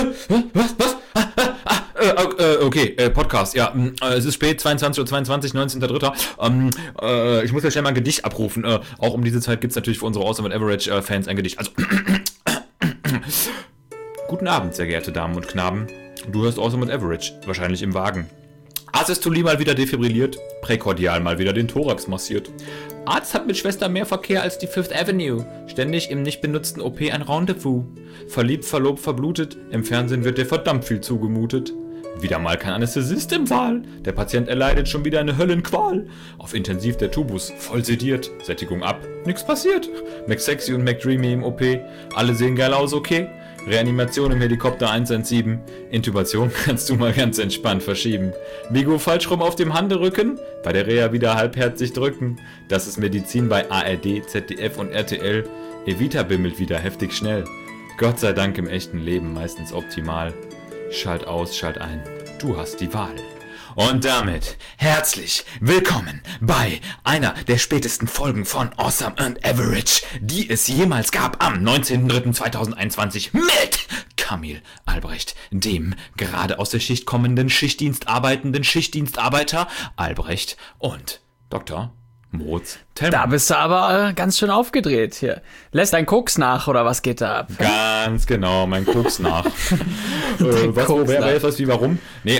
Was? Okay, Podcast, ja. Es ist spät, 22:22 Uhr, 19.03. Ich muss ja schnell mal ein Gedicht abrufen. Auch um diese Zeit gibt es natürlich für unsere Awesome and Average Fans ein Gedicht. Also, guten Abend, sehr geehrte Damen und Knaben. Du hörst Awesome and Average, wahrscheinlich im Wagen. Asystolie mal wieder defibrilliert, präkordial mal wieder den Thorax massiert. Arzt hat mit Schwester mehr Verkehr als die Fifth Avenue. Ständig im nicht benutzten OP ein Rendezvous. Verliebt, verlobt, verblutet. Im Fernsehen wird dir verdammt viel zugemutet. Wieder mal kein Anästhesist im Saal. Der Patient erleidet schon wieder eine Höllenqual. Auf Intensiv der Tubus, voll sediert. Sättigung ab, nix passiert. McSexy und McDreamy im OP. Alle sehen geil aus, okay. Reanimation im Helikopter 117. Intubation kannst du mal ganz entspannt verschieben. Vigo falsch rum auf dem Handerücken. Bei der Reha wieder halbherzig drücken. Das ist Medizin bei ARD, ZDF und RTL. Evita bimmelt wieder heftig schnell. Gott sei Dank im echten Leben meistens optimal. Schalt aus, schalt ein. Du hast die Wahl. Und damit herzlich willkommen bei einer der spätesten Folgen von Awesome and Average, die es jemals gab am 19.03.2021 mit Kamil Albrecht, dem gerade aus der Schicht kommenden Schichtdienst arbeitenden Schichtdienstarbeiter Albrecht und Dr. Moritz Tellmann. Da bist du aber ganz schön aufgedreht hier. Lässt dein Koks nach oder was geht da ab? Ganz genau, mein Koks nach. Was, wie, warum? Nee,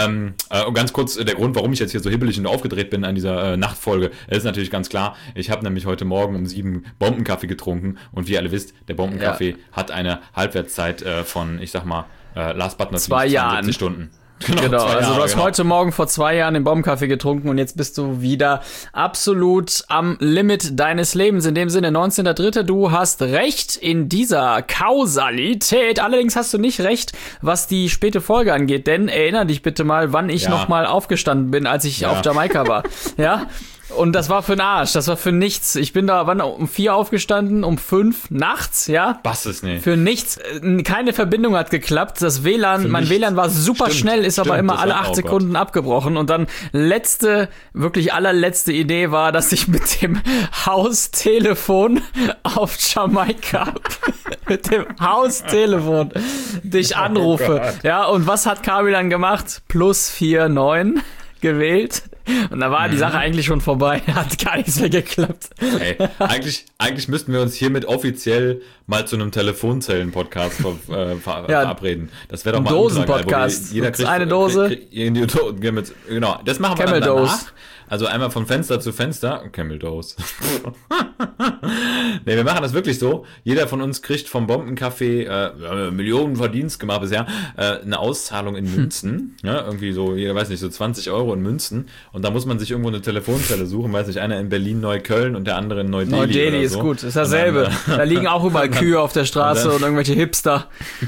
ganz kurz, der Grund, warum ich jetzt hier so hibbelig und aufgedreht bin an dieser Nachtfolge, ist natürlich ganz klar. Ich habe nämlich heute Morgen um 7 Bombenkaffee getrunken und wie ihr alle wisst, der Bombenkaffee hat eine Halbwertszeit von, ich sag mal, last but not least 72 Stunden. Genau, also du hast heute Morgen vor 2 Jahren den Bombenkaffee getrunken und jetzt bist du wieder absolut am Limit deines Lebens. In dem Sinne, 19.03., du hast recht in dieser Kausalität. Allerdings hast du nicht recht, was die späte Folge angeht, denn erinnere dich bitte mal, wann ich nochmal aufgestanden bin, als ich auf Jamaika war. Ja? Und das war für den Arsch, das war für nichts. Ich bin da um 4 aufgestanden, um 5 nachts, ja? Was ist nicht? Für nichts. Keine Verbindung hat geklappt. Das WLAN, mein WLAN war super schnell, ist aber immer alle 8 Sekunden abgebrochen. Und dann wirklich allerletzte Idee war, dass ich mit dem Haustelefon auf Jamaika mit dem Haustelefon dich anrufe. Ja, und was hat Kamil dann gemacht? +49 gewählt. Und da war die Sache eigentlich schon vorbei. Hat gar nichts mehr geklappt. Ey, eigentlich müssten wir uns hiermit offiziell mal zu einem Telefonzellen-Podcast verabreden. Das wäre doch mal ein Dosen-Podcast. Jeder kriegt eine Dose. Genau, das machen wir dann danach. Also einmal von Fenster zu Fenster. Camel Dose. Nee, wir machen das wirklich so. Jeder von uns kriegt vom Bombenkaffee, wir haben Millionen Verdienst gemacht bisher, eine Auszahlung in Münzen. Ja, irgendwie so, jeder weiß nicht, so 20 Euro in Münzen. Und da muss man sich irgendwo eine Telefonzelle suchen. Weiß nicht, einer in Berlin-Neukölln und der andere in Neu-Delhi. Neu-Delhi ist gut, ist dasselbe. Da liegen auch überall Kühe auf der Straße und irgendwelche Hipster.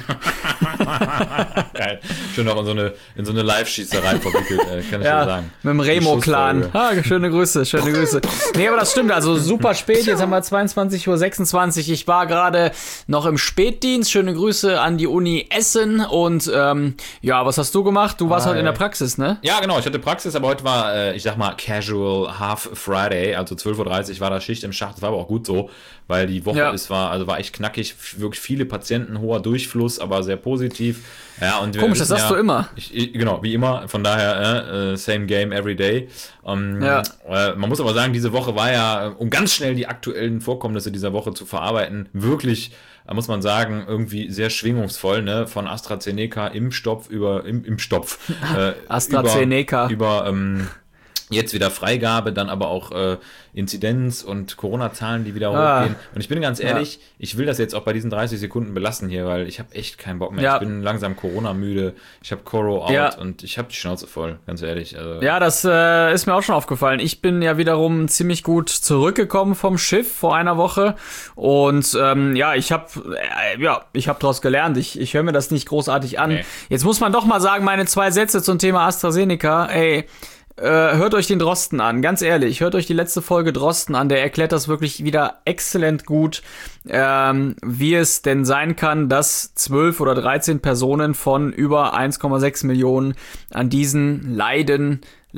Geil. Schön auch in so eine Live-Schießerei verwickelt, kann ich dir sagen. Mit dem Remo-Clan. Schöne Grüße. Nee, aber das stimmt, also super spät, jetzt haben wir 22:26 Uhr. Ich war gerade noch im Spätdienst. Schöne Grüße an die Uni Essen und was hast du gemacht? Du warst heute in der Praxis, ne? Ja, genau, ich hatte Praxis, aber heute war, ich sag mal, Casual Half Friday, also 12:30 Uhr war da Schicht im Schacht. Das war aber auch gut so, weil die Woche war echt knackig, wirklich viele Patienten, hoher Durchfluss, aber sehr positiv. Ja, und komisch, das sagst du immer. Genau, wie immer, von daher same game every day. Man muss aber sagen, diese Woche war ja, um ganz schnell die aktuellen Vorkommnisse dieser Woche zu verarbeiten, wirklich, muss man sagen, irgendwie sehr schwingungsvoll, ne? Von AstraZeneca Impfstoff über AstraZeneca über jetzt wieder Freigabe, dann aber auch Inzidenz und Corona-Zahlen, die wieder hochgehen. Und ich bin ganz ehrlich, ich will das jetzt auch bei diesen 30 Sekunden belassen hier, weil ich habe echt keinen Bock mehr. Ja. Ich bin langsam Corona-müde, ich habe Coro out und ich habe die Schnauze voll, ganz ehrlich. Also. Ja, das ist mir auch schon aufgefallen. Ich bin ja wiederum ziemlich gut zurückgekommen vom Schiff vor einer Woche und ich habe daraus gelernt. Ich höre mir das nicht großartig an. Okay. Jetzt muss man doch mal sagen, meine 2 Sätze zum Thema AstraZeneca, hört euch den Drosten an, ganz ehrlich, hört euch die letzte Folge Drosten an, der erklärt das wirklich wieder exzellent gut, wie es denn sein kann, dass 12 oder 13 Personen von über 1,6 Millionen an diesen leiden,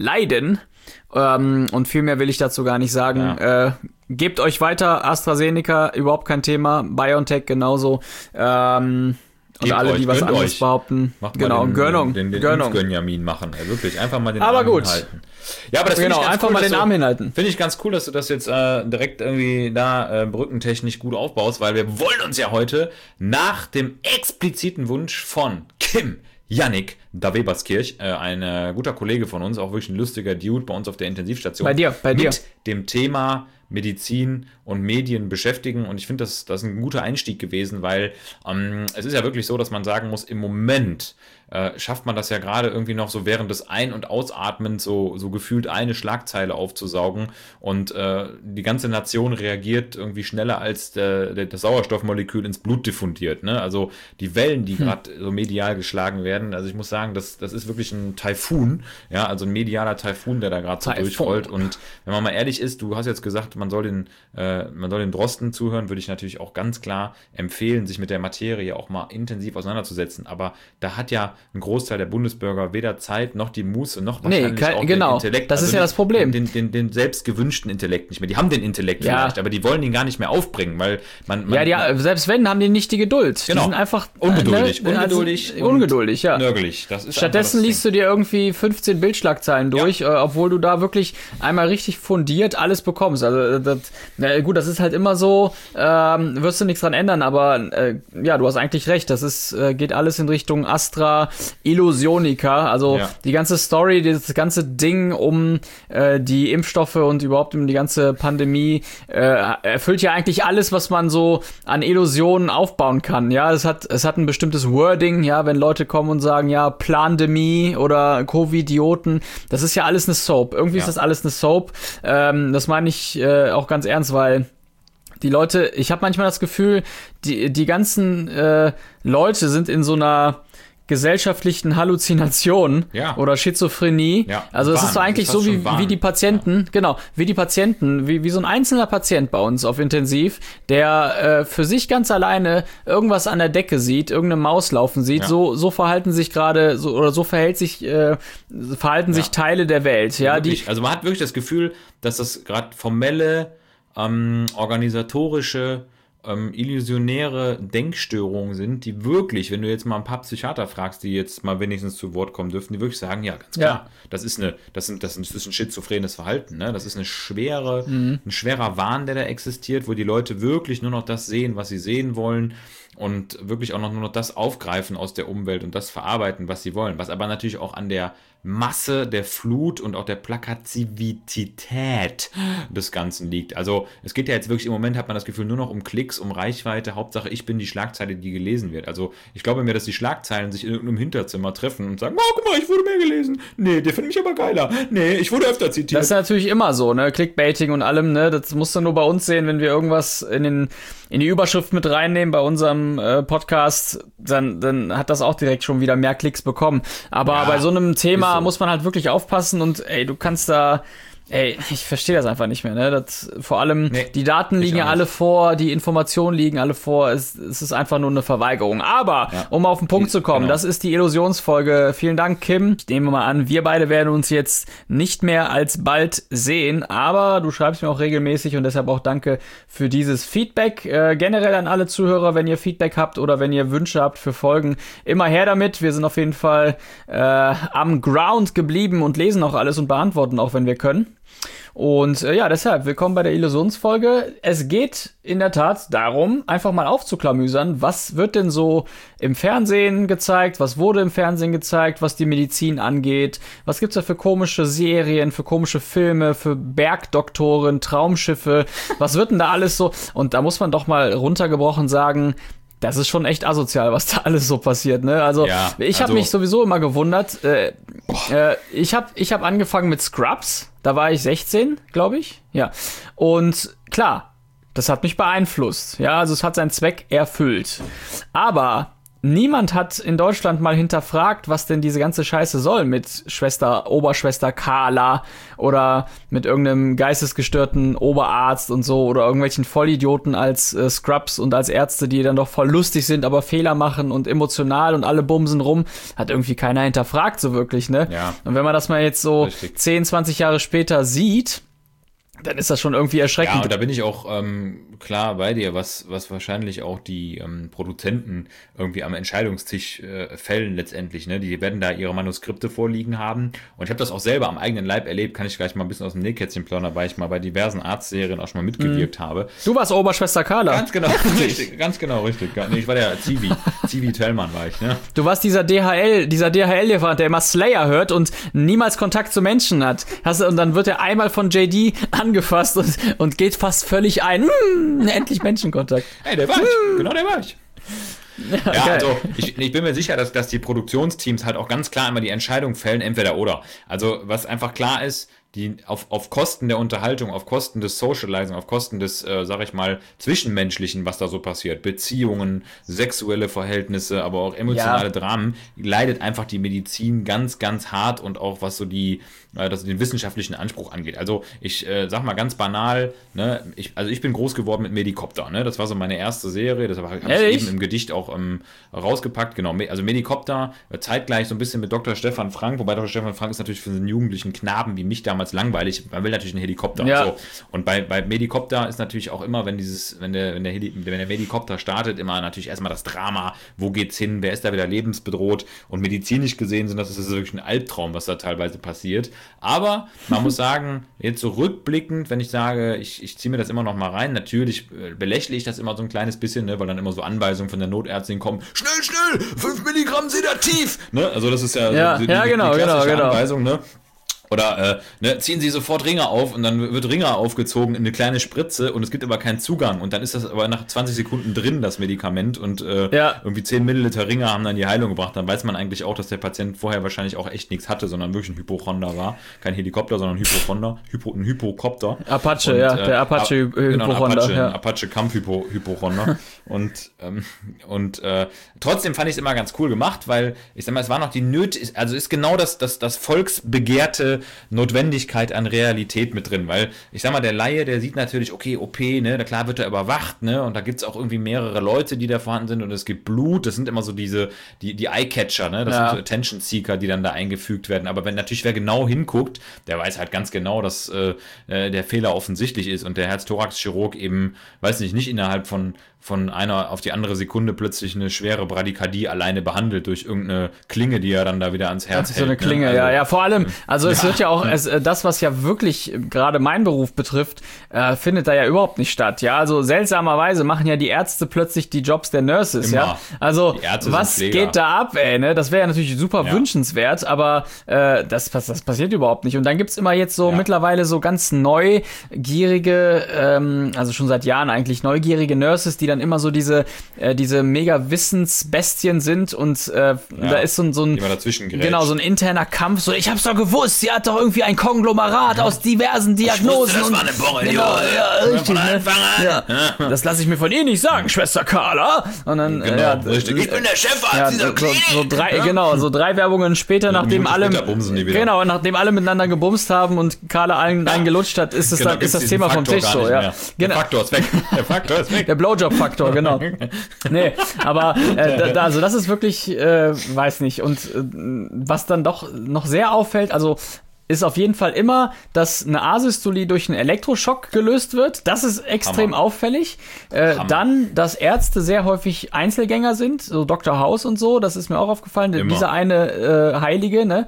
und viel mehr will ich dazu gar nicht sagen. Ja. Gebt euch weiter, AstraZeneca, überhaupt kein Thema, BioNTech genauso, Und alle, die was anderes euch. behaupten. Macht genau, mal Gönnung. Den Gönjamin machen. Wirklich, einfach mal den Aber Arm gut. hinhalten. Ja, aber das finde ich ganz einfach cool, mal den Arm hinhalten. Finde ich ganz cool, dass du das jetzt direkt irgendwie da brückentechnisch gut aufbaust, weil wir wollen uns ja heute nach dem expliziten Wunsch von Kim Yannick da Weberskirch, ein guter Kollege von uns, auch wirklich ein lustiger Dude bei uns auf der Intensivstation. Bei dir. Mit dem Thema Medizin und Medien beschäftigen, und ich finde, das ist ein guter Einstieg gewesen, weil es ist ja wirklich so, dass man sagen muss, im Moment schafft man das ja gerade irgendwie noch so während des Ein- und Ausatmens so gefühlt eine Schlagzeile aufzusaugen, und die ganze Nation reagiert irgendwie schneller, als das Sauerstoffmolekül ins Blut diffundiert. Ne? Also die Wellen, die gerade so medial geschlagen werden, also ich muss sagen, das ist wirklich ein Taifun, ja, also ein medialer Taifun, der da gerade so durchrollt. Und wenn man mal ehrlich ist, du hast jetzt gesagt, man soll den Drosten zuhören, würde ich natürlich auch ganz klar empfehlen, sich mit der Materie auch mal intensiv auseinanderzusetzen. Aber da hat ja ein Großteil der Bundesbürger weder Zeit noch die Muße noch wahrscheinlich auch den Intellekt. Das ist ja das Problem. Den selbst gewünschten Intellekt nicht mehr. Die haben den Intellekt vielleicht, aber die wollen ihn gar nicht mehr aufbringen, weil man selbst wenn, haben die nicht die Geduld. Genau. Die sind einfach ungeduldig, ja. Nörgelig. Stattdessen liest du dir irgendwie 15 Bildschlagzeilen durch, obwohl du da wirklich einmal richtig fundiert alles bekommst. Also das ist halt immer so, wirst du nichts dran ändern, aber du hast eigentlich recht, geht alles in Richtung Astra Illusionica, also die ganze Story, das ganze Ding um die Impfstoffe und überhaupt um die ganze Pandemie erfüllt ja eigentlich alles, was man so an Illusionen aufbauen kann. Ja, es hat ein bestimmtes Wording, ja, wenn Leute kommen und sagen, ja, Plandemie oder Covidioten, das ist ja alles eine Soap. Irgendwie ist das alles eine Soap. Das meine ich auch ganz ernst, weil die Leute, ich habe manchmal das Gefühl, die ganzen Leute sind in so einer gesellschaftlichen Halluzination oder Schizophrenie. Ja, also es ist so eigentlich so wie die Patienten, wie so ein einzelner Patient bei uns auf Intensiv, der für sich ganz alleine irgendwas an der Decke sieht, irgendeine Maus laufen sieht, so verhalten sich gerade, verhalten sich Teile der Welt. Ja, also man hat wirklich das Gefühl, dass das gerade formelle, organisatorische, illusionäre Denkstörungen sind, die wirklich, wenn du jetzt mal ein paar Psychiater fragst, die jetzt mal wenigstens zu Wort kommen dürfen, die wirklich sagen, ja, ganz klar, das ist ein schizophrenes Verhalten, ne? Das ist ein schwerer Wahn, der da existiert, wo die Leute wirklich nur noch das sehen, was sie sehen wollen, und wirklich auch nur noch das aufgreifen aus der Umwelt und das verarbeiten, was sie wollen, was aber natürlich auch an der Masse, der Flut und auch der Plakativität des Ganzen liegt. Also es geht ja jetzt wirklich, im Moment hat man das Gefühl, nur noch um Klicks, um Reichweite, Hauptsache ich bin die Schlagzeile, die gelesen wird. Also ich glaube mir, dass die Schlagzeilen sich in irgendeinem Hinterzimmer treffen und sagen, oh, guck mal, ich wurde mehr gelesen. Nee, der findet mich aber geiler. Nee, ich wurde öfter zitiert. Das ist natürlich immer so, ne, Clickbaiting und allem, ne, das musst du nur bei uns sehen, wenn wir irgendwas in die Überschrift mit reinnehmen bei unserem Podcast, dann hat das auch direkt schon wieder mehr Klicks bekommen. Aber bei so einem Thema muss man halt wirklich aufpassen, und du kannst da, ich verstehe das einfach nicht mehr, ne? Vor allem, die Daten liegen ja alle vor, die Informationen liegen alle vor, es ist einfach nur eine Verweigerung. Aber, um auf den Punkt zu kommen, das ist die Illusionsfolge. Vielen Dank, Kim. Ich nehme mal an, wir beide werden uns jetzt nicht mehr alsbald sehen, aber du schreibst mir auch regelmäßig, und deshalb auch danke für dieses Feedback. Generell an alle Zuhörer, wenn ihr Feedback habt oder wenn ihr Wünsche habt für Folgen, immer her damit. Wir sind auf jeden Fall am Ground geblieben und lesen auch alles und beantworten auch, wenn wir können. Und deshalb, willkommen bei der Illusionsfolge. Es geht in der Tat darum, einfach mal aufzuklamüsern, was wird denn so im Fernsehen gezeigt, was wurde im Fernsehen gezeigt, was die Medizin angeht, was gibt's da für komische Serien, für komische Filme, für Bergdoktoren, Traumschiffe, was wird denn da alles so? Und da muss man doch mal runtergebrochen sagen, das ist schon echt asozial, was da alles so passiert, ne? Also, ich habe mich sowieso immer gewundert. Ich hab angefangen mit Scrubs. Da war ich 16, glaube ich. Ja. Und klar, das hat mich beeinflusst. Ja, also es hat seinen Zweck erfüllt. Aber niemand hat in Deutschland mal hinterfragt, was denn diese ganze Scheiße soll mit Oberschwester Carla oder mit irgendeinem geistesgestörten Oberarzt und so oder irgendwelchen Vollidioten als Scrubs und als Ärzte, die dann doch voll lustig sind, aber Fehler machen und emotional und alle bumsen rum. Hat irgendwie keiner hinterfragt so wirklich, ne? Ja. Und wenn man das mal jetzt so 10, 20 Jahre später sieht, dann ist das schon irgendwie erschreckend. Ja, und da bin ich auch klar bei dir, was wahrscheinlich auch die Produzenten irgendwie am Entscheidungstisch fällen letztendlich. Ne? Die werden da ihre Manuskripte vorliegen haben. Und ich habe das auch selber am eigenen Leib erlebt, kann ich gleich mal ein bisschen aus dem Nähkästchen plaudern, weil ich mal bei diversen Arztserien auch schon mal mitgewirkt habe. Du warst Oberschwester Carla. Ganz genau, richtig. Ganz genau, richtig. Nee, ich war der Zivi. Zivi Tellmann war ich, ne? Du warst dieser DHL-Lieferant, der immer Slayer hört und niemals Kontakt zu Menschen hat. Und dann wird er einmal von JD angefasst und geht fast völlig ein. Endlich Menschenkontakt. Hey, der war ich. Genau, der war ich. Ja, geil. also ich bin mir sicher, dass die Produktionsteams halt auch ganz klar immer die Entscheidung fällen, entweder oder. Also was einfach klar ist, die auf Kosten der Unterhaltung, auf Kosten des Socializing, auf Kosten des, sag ich mal, Zwischenmenschlichen, was da so passiert, Beziehungen, sexuelle Verhältnisse, aber auch emotionale Dramen, leidet einfach die Medizin ganz, ganz hart und auch was so den wissenschaftlichen Anspruch angeht. Also ich sag mal ganz banal, ne, ich bin groß geworden mit Medikopter, ne, das war so meine erste Serie, das habe ich eben im Gedicht auch rausgepackt, genau, also Medikopter, zeitgleich so ein bisschen mit Dr. Stefan Frank, wobei Dr. Stefan Frank ist natürlich für einen jugendlichen Knaben wie mich damals langweilig, man will natürlich einen Helikopter. Ja. So. Und bei Medikopter ist natürlich auch immer, wenn der Medikopter startet, immer natürlich erstmal das Drama, wo geht's hin, wer ist da wieder lebensbedroht, und medizinisch gesehen ist das wirklich ein Albtraum, was da teilweise passiert. Aber man muss sagen, jetzt so rückblickend, wenn ich sage, ich ziehe mir das immer noch mal rein, natürlich belächle ich das immer so ein kleines bisschen, ne, weil dann immer so Anweisungen von der Notärztin kommen, schnell, 5 Milligramm Sedativ, ne, also das ist ja, so die klassische Anweisung, ne. Oder ziehen Sie sofort Ringer auf, und dann wird Ringer aufgezogen in eine kleine Spritze und es gibt aber keinen Zugang, und dann ist das aber nach 20 Sekunden drin, das Medikament, und irgendwie 10 Milliliter Ringer haben dann die Heilung gebracht. Dann weiß man eigentlich auch, dass der Patient vorher wahrscheinlich auch echt nichts hatte, sondern wirklich ein Hypochonder war. Kein Helikopter, sondern ein Hypokopter. Apache, und, der Apache Hypochonder. Genau, Apache Kampf-Hypochonder. und trotzdem fand ich es immer ganz cool gemacht, weil ich sag mal, es war noch die also ist genau das volksbegehrte Notwendigkeit an Realität mit drin, weil ich sag mal, der Laie, der sieht natürlich, okay, OP, ne, klar wird er überwacht, ne, und da gibt's auch irgendwie mehrere Leute, die da vorhanden sind, und es gibt Blut, das sind immer so die Eye-Catcher, ne, das sind so Attention-Seeker, die dann da eingefügt werden, aber wer genau hinguckt, der weiß halt ganz genau, dass der Fehler offensichtlich ist und der Herz-Thorax-Chirurg eben, weiß nicht innerhalb von einer auf die andere Sekunde plötzlich eine schwere Bradykardie alleine behandelt durch irgendeine Klinge, die er dann da wieder ans Herz hält. So eine Klinge, ne? Ja, vor allem, also es wird ja auch, das, was ja wirklich gerade meinen Beruf betrifft, findet da ja überhaupt nicht statt, ja, also seltsamerweise machen ja die Ärzte plötzlich die Jobs der Nurses, immer. Ja, also was geht da ab, ey, ne, das wäre ja natürlich super wünschenswert, aber das passiert überhaupt nicht, und dann gibt's immer jetzt so mittlerweile so ganz neugierige, also schon seit Jahren eigentlich neugierige Nurses, die dann immer so diese mega Wissensbestien sind, und da ist so ein genau, so ein interner Kampf, so, ich hab's doch gewusst, sie hat doch irgendwie ein Konglomerat aus diversen Diagnosen. Das war eine Borreliose. Genau, richtig, ne? Das lasse ich mir von ihr nicht sagen, Schwester Carla. Und dann, richtig. Ich bin der Chefarzt dieser Klinik. So 3 Werbungen später, nachdem alle miteinander gebumst haben und Carla einen gelutscht hat, ist das Thema vom Tisch so, ja. Der Faktor ist weg. Der Blowjob-Faktor, genau. Nee, aber also das ist wirklich, weiß nicht. Und was dann doch noch sehr auffällt, also ist auf jeden Fall immer, dass eine Asystolie durch einen Elektroschock gelöst wird. Das ist extrem auffällig. Dann, dass Ärzte sehr häufig Einzelgänger sind, so Dr. House und so, das ist mir auch aufgefallen, dieser eine Heilige, ne?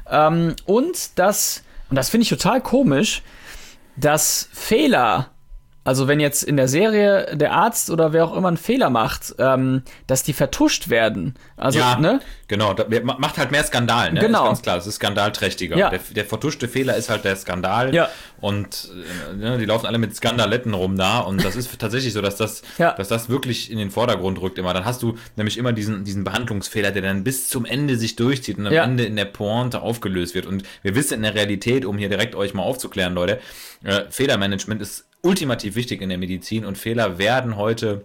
Und das finde ich total komisch, dass Fehler, also wenn jetzt in der Serie der Arzt oder wer auch immer einen Fehler macht, dass die vertuscht werden. Also, ne? Genau, macht halt mehr Skandal, ne? Genau. Ist ganz klar, es ist skandalträchtiger. Ja. Der vertuschte Fehler ist halt der Skandal. Ja. Und die laufen alle mit Skandaletten rum da, und das ist tatsächlich so, dass das wirklich in den Vordergrund rückt immer. Dann hast du nämlich immer diesen Behandlungsfehler, der dann bis zum Ende sich durchzieht und am Ende in der Pointe aufgelöst wird. Und wir wissen in der Realität, um hier direkt euch mal aufzuklären, Leute, Fehlermanagement ist ultimativ wichtig in der Medizin, und Fehler werden heute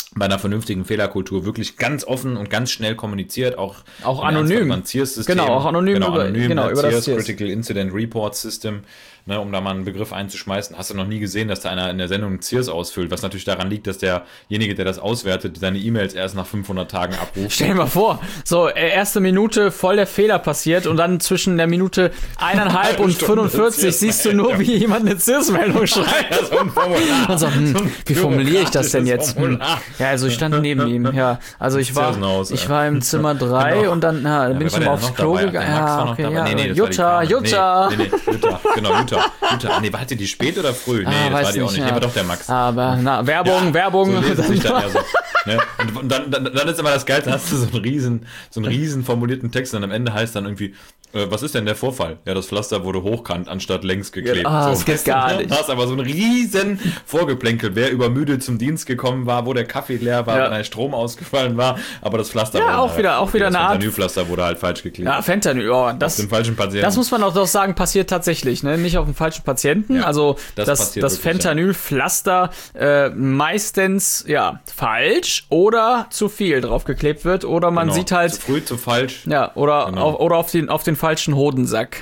bei einer vernünftigen Fehlerkultur wirklich ganz offen und ganz schnell kommuniziert, auch anonym. CIRS-System. Genau, auch anonym, über das CIRS, Critical Incident Report System, ne, um da mal einen Begriff einzuschmeißen. Hast du noch nie gesehen, dass da einer in der Sendung CIRS ausfüllt, was natürlich daran liegt, dass derjenige, der das auswertet, seine E-Mails erst nach 500 Tagen abruft. Stell dir mal vor, so erste Minute voll der Fehler passiert und dann zwischen der Minute 1,5 und 45 siehst du nur, wie jemand eine CIRS-Meldung schreibt. Ja, so ein Formular. Und so, wie formuliere ich das denn jetzt? Ja, also ich stand neben ihm, ja. Also ich war im Zimmer 3 Genau. und dann bin ich mal aufs Klo gegangen. Ja, okay, ja. Nee, Jutta. Jutta. Genau, Jutta. Nee, war die spät oder früh? Nee, das war die auch nicht. Nee, war doch der Max. Aber, Werbung. So lesen sich dann ja so. Ne? Und dann ist immer das Geilste, hast du so einen riesen formulierten Text und am Ende heißt dann irgendwie, was ist denn der Vorfall? Ja, das Pflaster wurde hochkant anstatt längs geklebt. Das geht gar nicht. Du hast aber so ein riesen Vorgeplänkel, wer übermüdet zum Dienst gekommen war, wo der Kaffee leer war, wenn der Strom ausgefallen war, aber das Pflaster wurde auch wieder eine Art. Fentanyl-Pflaster wurde halt falsch geklebt. Ja, Fentanyl, auf den falschen Patienten. Das muss man auch doch sagen, passiert tatsächlich, ne? Nicht auf den falschen Patienten. Ja, also das Fentanyl-Pflaster meistens falsch oder zu viel draufgeklebt wird oder man sieht halt zu früh, zu falsch. Ja, oder auf den falschen Hodensack.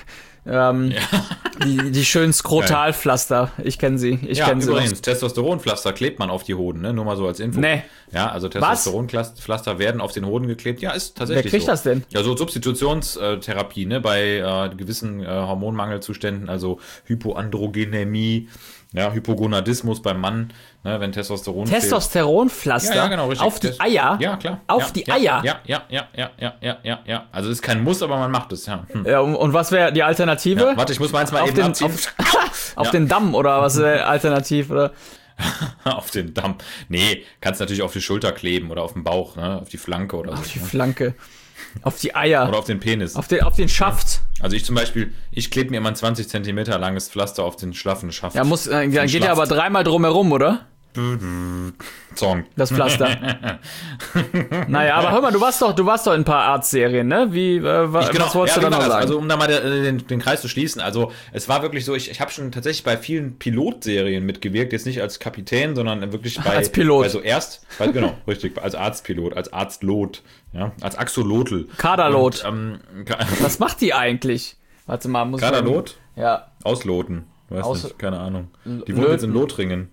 Die schönen Skrotalpflaster. Ich kenne sie. Übrigens, Testosteronpflaster klebt man auf die Hoden, ne? Nur mal so als Info. Nee. Ja, also Testosteronpflaster werden auf den Hoden geklebt. Ja, ist tatsächlich so. Wer kriegt das denn? Ja, so Substitutionstherapie, ne? Bei gewissen Hormonmangelzuständen, also Hypoandrogenämie, ja, Hypogonadismus beim Mann, ne, wenn Testosteron fehlt. Testosteronpflaster? Ja, genau, richtig. Auf die Eier? Ja, klar. Auf die Eier? Ja. Also ist kein Muss, aber man macht es, ja. Ja, und was wäre die Alternative? Ja, warte, ich muss meins mal eben abziehen. Auf den Damm oder was wäre alternativ, oder? Auf den Damm. Nee, kannst natürlich auf die Schulter kleben oder auf den Bauch, ne, auf die Flanke oder so. Auf die Flanke. Auf die Eier. Oder auf den Penis. Auf den Schaft. Also ich zum Beispiel, ich klebe mir immer ein 20 cm langes Pflaster auf den schlaffen Schaft. Ja, dann geht ja aber dreimal drumherum, oder? Song. Das Pflaster. Naja, aber hör mal, du warst doch in ein paar Arztserien, ne? Was wolltest du da noch sagen? Also um da mal den Kreis zu schließen, also es war wirklich so, ich habe schon tatsächlich bei vielen Pilotserien mitgewirkt, jetzt nicht als Kapitän, sondern wirklich als Pilot. Also genau, richtig, als Arztpilot, als Arztlot, ja, als Axolotl. Kaderlot. Was macht die eigentlich? Warte mal, Kaderlot? Ja. Ausloten. Weiß nicht, keine Ahnung. Die wohnt jetzt in Lothringen.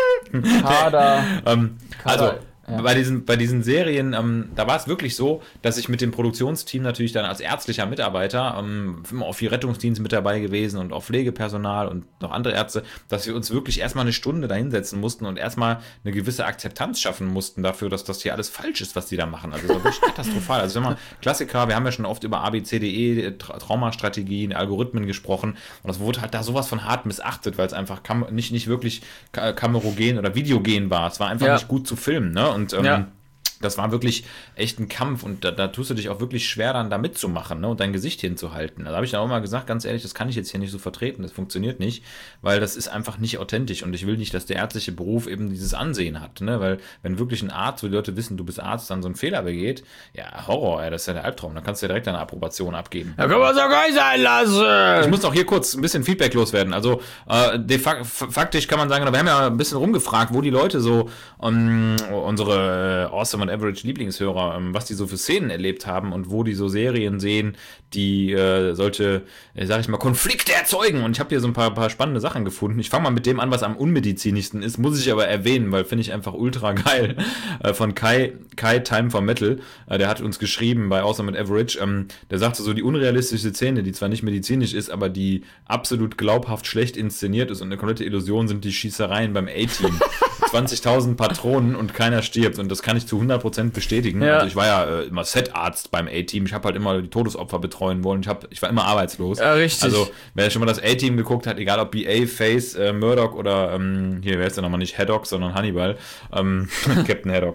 Also, ja. Bei diesen Serien, da war es wirklich so, dass ich mit dem Produktionsteam natürlich dann als ärztlicher Mitarbeiter, immer auch viel Rettungsdienst mit dabei gewesen und auch Pflegepersonal und noch andere Ärzte, dass wir uns wirklich erstmal eine Stunde da hinsetzen mussten und erstmal eine gewisse Akzeptanz schaffen mussten dafür, dass das hier alles falsch ist, was die da machen. Also das war wirklich katastrophal. Also wenn man Klassiker, wir haben ja schon oft über ABCDE, Traumastrategien, Algorithmen gesprochen und das wurde halt da sowas von hart missachtet, weil es einfach nicht wirklich kamerogen oder videogen war. Es war einfach nicht gut zu filmen, ne? Und das war wirklich echt ein Kampf und da tust du dich auch wirklich schwer dann da mitzumachen, ne, und dein Gesicht hinzuhalten. Da habe ich dann auch mal gesagt, ganz ehrlich, das kann ich jetzt hier nicht so vertreten, das funktioniert nicht, weil das ist einfach nicht authentisch und ich will nicht, dass der ärztliche Beruf eben dieses Ansehen hat, ne, weil wenn wirklich ein Arzt, wo die Leute wissen, du bist Arzt, dann so einen Fehler begeht, ja, Horror, das ist ja der Albtraum, dann kannst du ja direkt eine Approbation abgeben. Da können wir es auch gar nicht sein lassen! Ich muss auch hier kurz ein bisschen Feedback loswerden, also faktisch kann man sagen, wir haben ja ein bisschen rumgefragt, wo die Leute so unsere Awesome und Average Lieblingshörer, was die so für Szenen erlebt haben und wo die so Serien sehen, die solche, sag ich mal, Konflikte erzeugen. Und ich habe hier so ein paar spannende Sachen gefunden. Ich fange mal mit dem an, was am unmedizinischsten ist, muss ich aber erwähnen, weil finde ich einfach ultra geil. Von Kai Time for Metal, der hat uns geschrieben bei Awesome und Average, der sagte so, die unrealistische Szene, die zwar nicht medizinisch ist, aber die absolut glaubhaft schlecht inszeniert ist und eine komplette Illusion, sind die Schießereien beim A-Team. 20.000 Patronen und keiner stirbt und das kann ich zu 100% bestätigen. Ja. Also ich war ja immer Setarzt beim A-Team, ich habe halt immer die Todesopfer betreuen wollen, ich war immer arbeitslos. Ja, richtig. Also wer schon mal das A-Team geguckt hat, egal ob BA, Face, Murdoch oder hier, wer ist der nochmal, nicht Haddock, sondern Hannibal, Captain Haddock.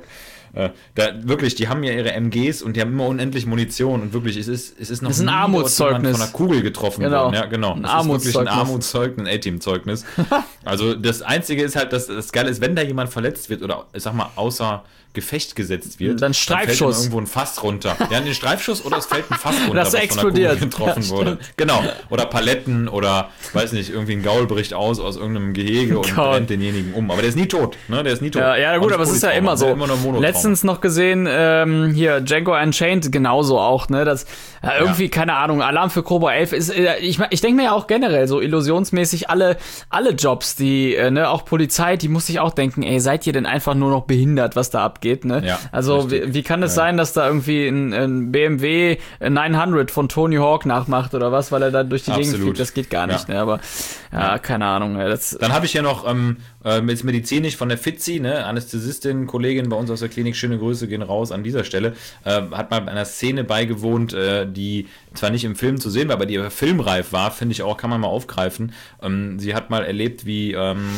Wirklich, die haben ja ihre MGs und die haben immer unendlich Munition und wirklich, es ist noch das ist ein Armutszeugnis. Von einer Kugel getroffen worden. Ja, genau. Ein Armutszeugnis. Ist wirklich ein Armutszeugnis, ein A-Team-Zeugnis. Also das Einzige ist halt, dass das Geile ist, wenn da jemand verletzt wird oder, ich sag mal, außer Gefecht gesetzt wird, dann Streifschuss. Fällt irgendwo ein Fass runter. Ja, den Streifschuss oder es fällt ein Fass runter, das explodiert. Von der Kugel getroffen wurde. Genau. Oder Paletten oder, weiß nicht, irgendwie ein Gaul bricht aus irgendeinem Gehege und brennt denjenigen um. Aber der ist nie tot. Ne? Der ist nie tot. Ja, gut, aber es ist ja immer so. Letztens noch gesehen, hier, Django Unchained genauso auch, ne? Das irgendwie, keine Ahnung, Alarm für Cobra 11 ist, ich denke mir ja auch generell so illusionsmäßig alle Jobs, die, auch Polizei, die muss sich auch denken, ey, seid ihr denn einfach nur noch behindert, was da abgeht, ne? Ja, also wie kann es sein, dass da irgendwie ein BMW 900 von Tony Hawk nachmacht oder was, weil er da durch die Gegend fliegt, das geht gar nicht, ne? Aber keine Ahnung. Dann habe ich ja noch jetzt medizinisch von der Fitzi, ne, Anästhesistin, Kollegin bei uns aus der Klinik, schöne Grüße gehen raus an dieser Stelle, hat mal bei einer Szene beigewohnt, die zwar nicht im Film zu sehen war, aber die filmreif war, finde ich auch, kann man mal aufgreifen. Sie hat mal erlebt, wie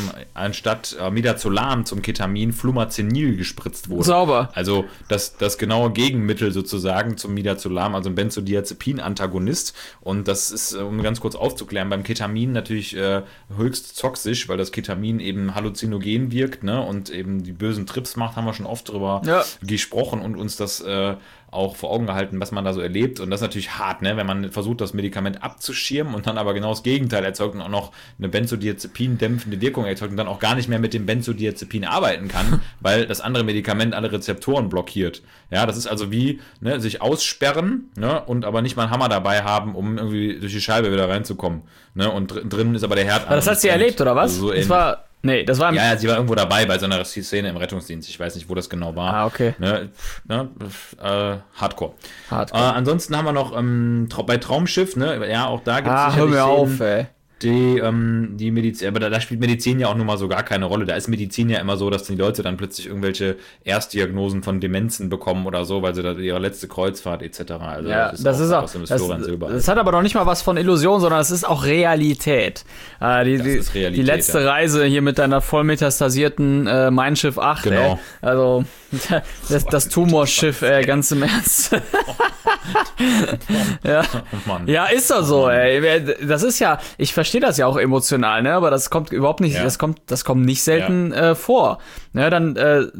anstatt Midazolam zum Ketamin Flumazenil gespritzt wurde. Sauber. Also das genaue Gegenmittel sozusagen zum Midazolam, also ein Benzodiazepin-Antagonist. Und das ist, um ganz kurz aufzuklären, beim Ketamin natürlich höchst toxisch, weil das Ketamin eben halluzinogen wirkt, ne, und eben die bösen Trips macht, haben wir schon oft drüber gesprochen und uns das auch vor Augen gehalten, was man da so erlebt. Und das ist natürlich hart, ne, wenn man versucht, das Medikament abzuschirmen und dann aber genau das Gegenteil erzeugt und auch noch eine Benzodiazepin-dämpfende Wirkung erzeugt und dann auch gar nicht mehr mit dem Benzodiazepin arbeiten kann, weil das andere Medikament alle Rezeptoren blockiert. Ja, das ist also wie, ne, sich aussperren, ne, und aber nicht mal einen Hammer dabei haben, um irgendwie durch die Scheibe wieder reinzukommen. Ne, und drinnen ist aber der Herd an. Das hat sie erlebt, oder was? Also so das war... Nee, das war... Ja, sie war irgendwo dabei bei so einer Szene im Rettungsdienst. Ich weiß nicht, wo das genau war. Ah, okay. Hardcore. Ansonsten haben wir noch bei Traumschiff, ne? Ja, auch da gibt es sicherlich hör mir Szenen, auf, ey. die Medizin, aber da spielt Medizin ja auch nun mal so gar keine Rolle. Da ist Medizin ja immer so, dass die Leute dann plötzlich irgendwelche Erstdiagnosen von Demenzen bekommen oder so, weil sie da ihre letzte Kreuzfahrt etc. Also ja, das hat aber noch nicht mal was von Illusion, sondern es ist auch Realität. Die letzte Reise hier mit deiner vollmetastasierten Mein Schiff 8, genau. Also das Tumorschiff, ganz im Ernst. Ja. Oh Mann. Ja, ist doch so, ey. Das ist ja, ich verstehe das ja auch emotional, ne, aber das kommt überhaupt nicht, das kommt nicht selten vor. Ja, dann,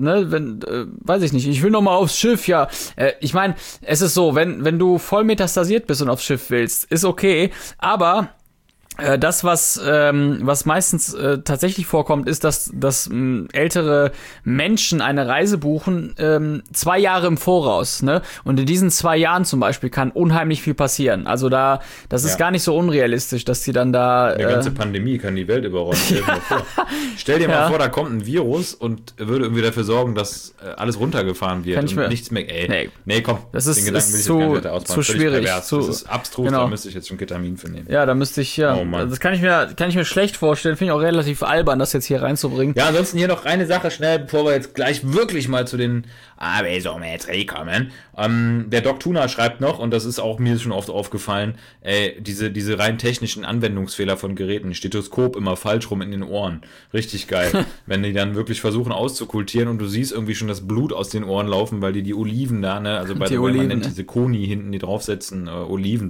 weiß ich nicht, ich will noch mal aufs Schiff, ja. Ich meine, es ist so, wenn du voll metastasiert bist und aufs Schiff willst, ist okay, aber das, was meistens tatsächlich vorkommt, ist, dass ältere Menschen eine Reise buchen 2 Jahre im Voraus, ne? Und in diesen 2 Jahren zum Beispiel kann unheimlich viel passieren. Also das ist gar nicht so unrealistisch, dass die dann da... Eine ganze Pandemie kann die Welt überrollen. Stell dir mal vor, da kommt ein Virus und würde irgendwie dafür sorgen, dass alles runtergefahren wird und nichts mehr... Nee, komm, das ist zu schwierig. Das ist abstrus, da müsste ich jetzt schon Ketamin für nehmen. Ja, da müsste ich, das kann ich mir schlecht vorstellen. Finde ich auch relativ albern, das jetzt hier reinzubringen. Ja, ansonsten hier noch eine Sache schnell, bevor wir jetzt gleich wirklich mal zu den Abesometrie kommen. Der Doc Tuna schreibt noch, und das ist auch mir schon oft aufgefallen, diese rein technischen Anwendungsfehler von Geräten. Stethoskop immer falsch rum in den Ohren. Richtig geil. Wenn die dann wirklich versuchen auszukultieren und du siehst irgendwie schon das Blut aus den Ohren laufen, weil die Oliven da, ne, also man nennt diese Koni hinten, die draufsetzen, Oliven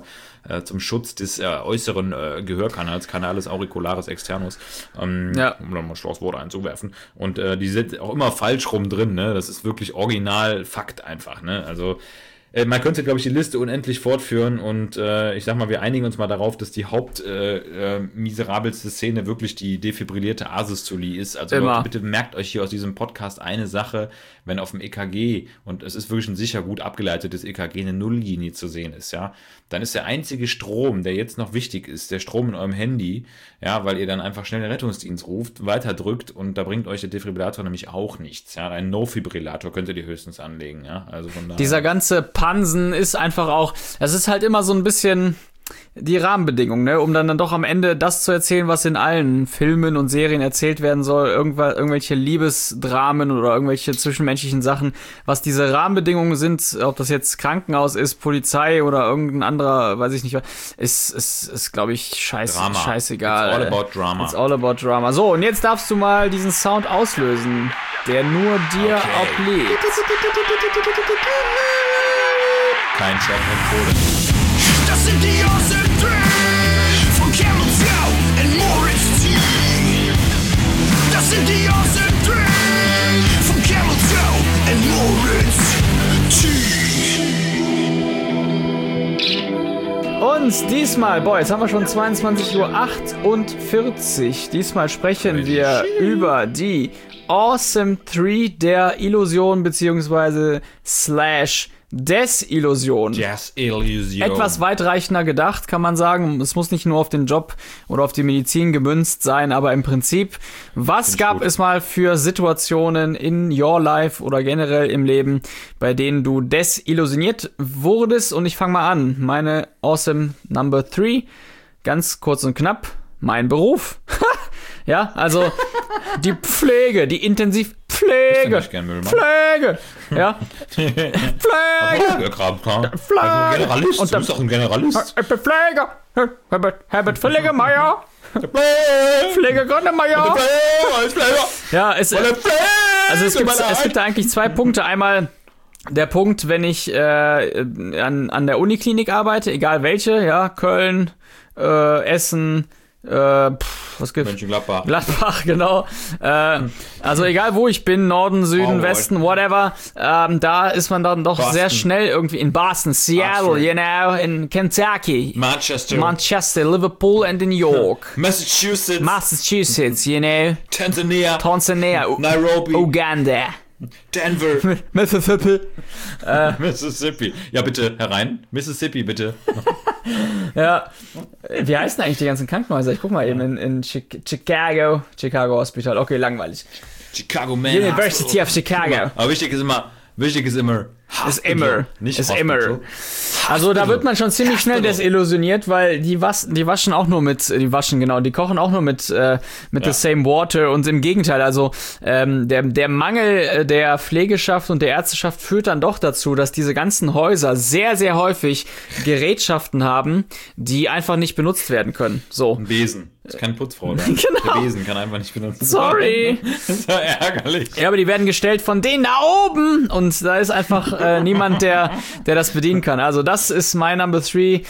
zum Schutz des äußeren Gehörkanals, Canales auricularis externus, um da mal ein schlaues Wort einzuwerfen. Und die sind auch immer falsch rum drin, ne? Das ist wirklich original Fakt einfach, ne? Also man könnte, glaube ich, die Liste unendlich fortführen und ich sag mal, wir einigen uns mal darauf, dass die miserabelste Szene wirklich die defibrillierte Asystolie ist. Also Leute, bitte merkt euch hier aus diesem Podcast eine Sache, wenn auf dem EKG, und es ist wirklich ein sicher gut abgeleitetes EKG, eine Nulllinie zu sehen ist, ja, dann ist der einzige Strom, der jetzt noch wichtig ist, der Strom in eurem Handy, ja, weil ihr dann einfach schnell den Rettungsdienst ruft, weiterdrückt und da bringt euch der Defibrillator nämlich auch nichts, ja, ein No-Fibrillator könnt ihr die höchstens anlegen, ja, also von daher. Dieser ganze Pansen ist einfach auch, es ist halt immer so ein bisschen, die Rahmenbedingungen, ne? Um dann doch am Ende das zu erzählen, was in allen Filmen und Serien erzählt werden soll, irgendwelche Liebesdramen oder irgendwelche zwischenmenschlichen Sachen, was diese Rahmenbedingungen sind, ob das jetzt Krankenhaus ist, Polizei oder irgendein anderer, weiß ich nicht, ist glaube ich, scheißegal. It's all about drama. It's all about drama. So, und jetzt darfst du mal diesen Sound auslösen, der nur dir obliegt. Kein Chef empfohlen. Das sind die Awesome 3 von Camel Joe und Morris T. Das sind die Awesome 3 von Camel Joe und Morris T. Und diesmal, jetzt haben wir schon 22:48 Uhr. Diesmal sprechen wir über die Awesome 3 der Illusion bzw. Desillusion. Desillusion. Etwas weitreichender gedacht, kann man sagen. Es muss nicht nur auf den Job oder auf die Medizin gemünzt sein, aber im Prinzip, was gab es mal für Situationen in your life oder generell im Leben, bei denen du desillusioniert wurdest? Und ich fange mal an. Meine Awesome Number 3, ganz kurz und knapp, mein Beruf. Ja, also die Pflege, die Intensivpflege. Pflege. Ja. Pflege. Pflege. Generalist. Du bist doch ein Generalist. Ich bin Pfleger. Herbert Pflegemeier. Pflege Grönemeyer. Ja, es gibt da eigentlich 2 Punkte. Einmal der Punkt, wenn ich an der Uniklinik arbeite, egal welche, ja, Köln, Essen, was gibt's? Mönchengladbach. Gladbach, genau. Also egal wo ich bin, Norden, Süden, Westen, whatever, da ist man dann doch Boston. sehr schnell irgendwie in Boston, Seattle, you know, in Kentucky, Manchester, Liverpool and in New York. Massachusetts, you know. Tansania, Nairobi, Uganda. Denver, Mississippi. Mississippi. Ja, bitte, herein. Mississippi, bitte. Ja. Wie heißen eigentlich die ganzen Krankenhäuser? Ich guck mal eben in Chicago Hospital. Okay, langweilig. Chicago Man University of Chicago. Aber wichtig ist immer nicht ist immer. Also da wird man schon ziemlich schnell desillusioniert, weil die kochen auch nur mit the same water und im Gegenteil, also der Mangel der Pflegeschaft und der Ärzteschaft führt dann doch dazu, dass diese ganzen Häuser sehr, sehr häufig Gerätschaften haben, die einfach nicht benutzt werden können. So. Ein Besen. Das ist keine Putzfrau da. Genau. Der Besen kann einfach nicht benutzt werden. Sorry. Das ist ja ärgerlich. Ja, aber die werden gestellt von denen da oben und da ist einfach niemand, der das bedienen kann. Also das ist mein Number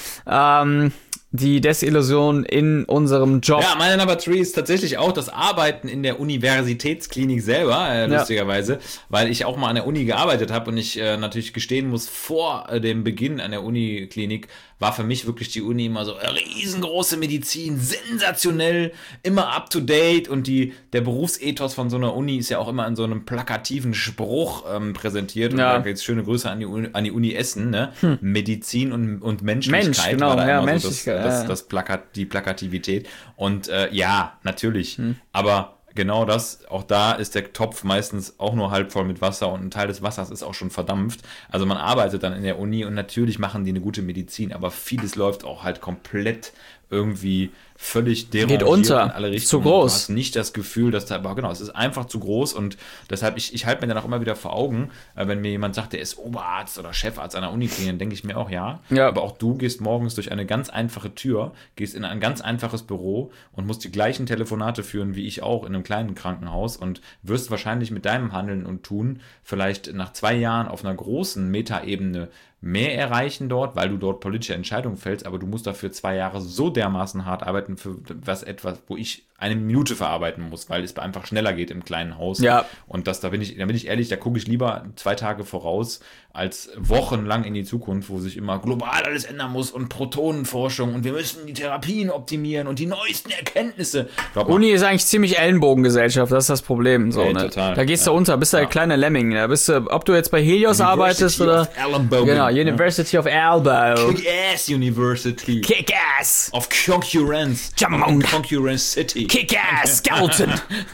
3, die Desillusion in unserem Job. Ja, meine Number 3 ist tatsächlich auch das Arbeiten in der Universitätsklinik selber, lustigerweise, weil ich auch mal an der Uni gearbeitet habe und ich natürlich gestehen muss, vor dem Beginn an der Uniklinik war für mich wirklich die Uni immer so riesengroße Medizin, sensationell, immer up to date und der Berufsethos von so einer Uni ist ja auch immer in so einem plakativen Spruch präsentiert. Und da jetzt schöne Grüße an die Uni Essen, ne? Medizin und Menschlichkeit. Mensch, genau, war da immer Menschlichkeit. so die Plakativität. Und ja, natürlich, aber genau das, auch da ist der Topf meistens auch nur halb voll mit Wasser und ein Teil des Wassers ist auch schon verdampft. Also man arbeitet dann in der Uni und natürlich machen die eine gute Medizin, aber vieles läuft auch halt komplett irgendwie völlig derangiert geht unter, in alle Richtungen. zu groß. Du hast nicht das Gefühl, dass aber genau, es ist einfach zu groß und deshalb, ich halte mir dann auch immer wieder vor Augen, wenn mir jemand sagt, der ist Oberarzt oder Chefarzt einer Uniklinik, dann denke ich mir auch, ja, aber auch du gehst morgens durch eine ganz einfache Tür, gehst in ein ganz einfaches Büro und musst die gleichen Telefonate führen, wie ich auch in einem kleinen Krankenhaus und wirst wahrscheinlich mit deinem Handeln und Tun vielleicht nach 2 Jahren auf einer großen Metaebene mehr erreichen dort, weil du dort politische Entscheidungen fällst, aber du musst dafür 2 Jahre so dermaßen hart arbeiten für etwas, wo ich 1 Minute verarbeiten muss, weil es einfach schneller geht im kleinen Haus. Ja. Und da bin ich ehrlich, da gucke ich lieber 2 Tage voraus, als wochenlang in die Zukunft, wo sich immer global alles ändern muss und Protonenforschung und wir müssen die Therapien optimieren und die neuesten Erkenntnisse. Uni ist eigentlich ziemlich Ellenbogengesellschaft, das ist das Problem. So, ne? Total. Da gehst du unter, bist du der kleine Lemming. Da bist du, ob du jetzt bei Helios arbeitest oder... Genau, University of Elbow. Kick-Ass University. Kick-Ass. Of Concurrence. Concurrence City. Kick-Ass Skeleton.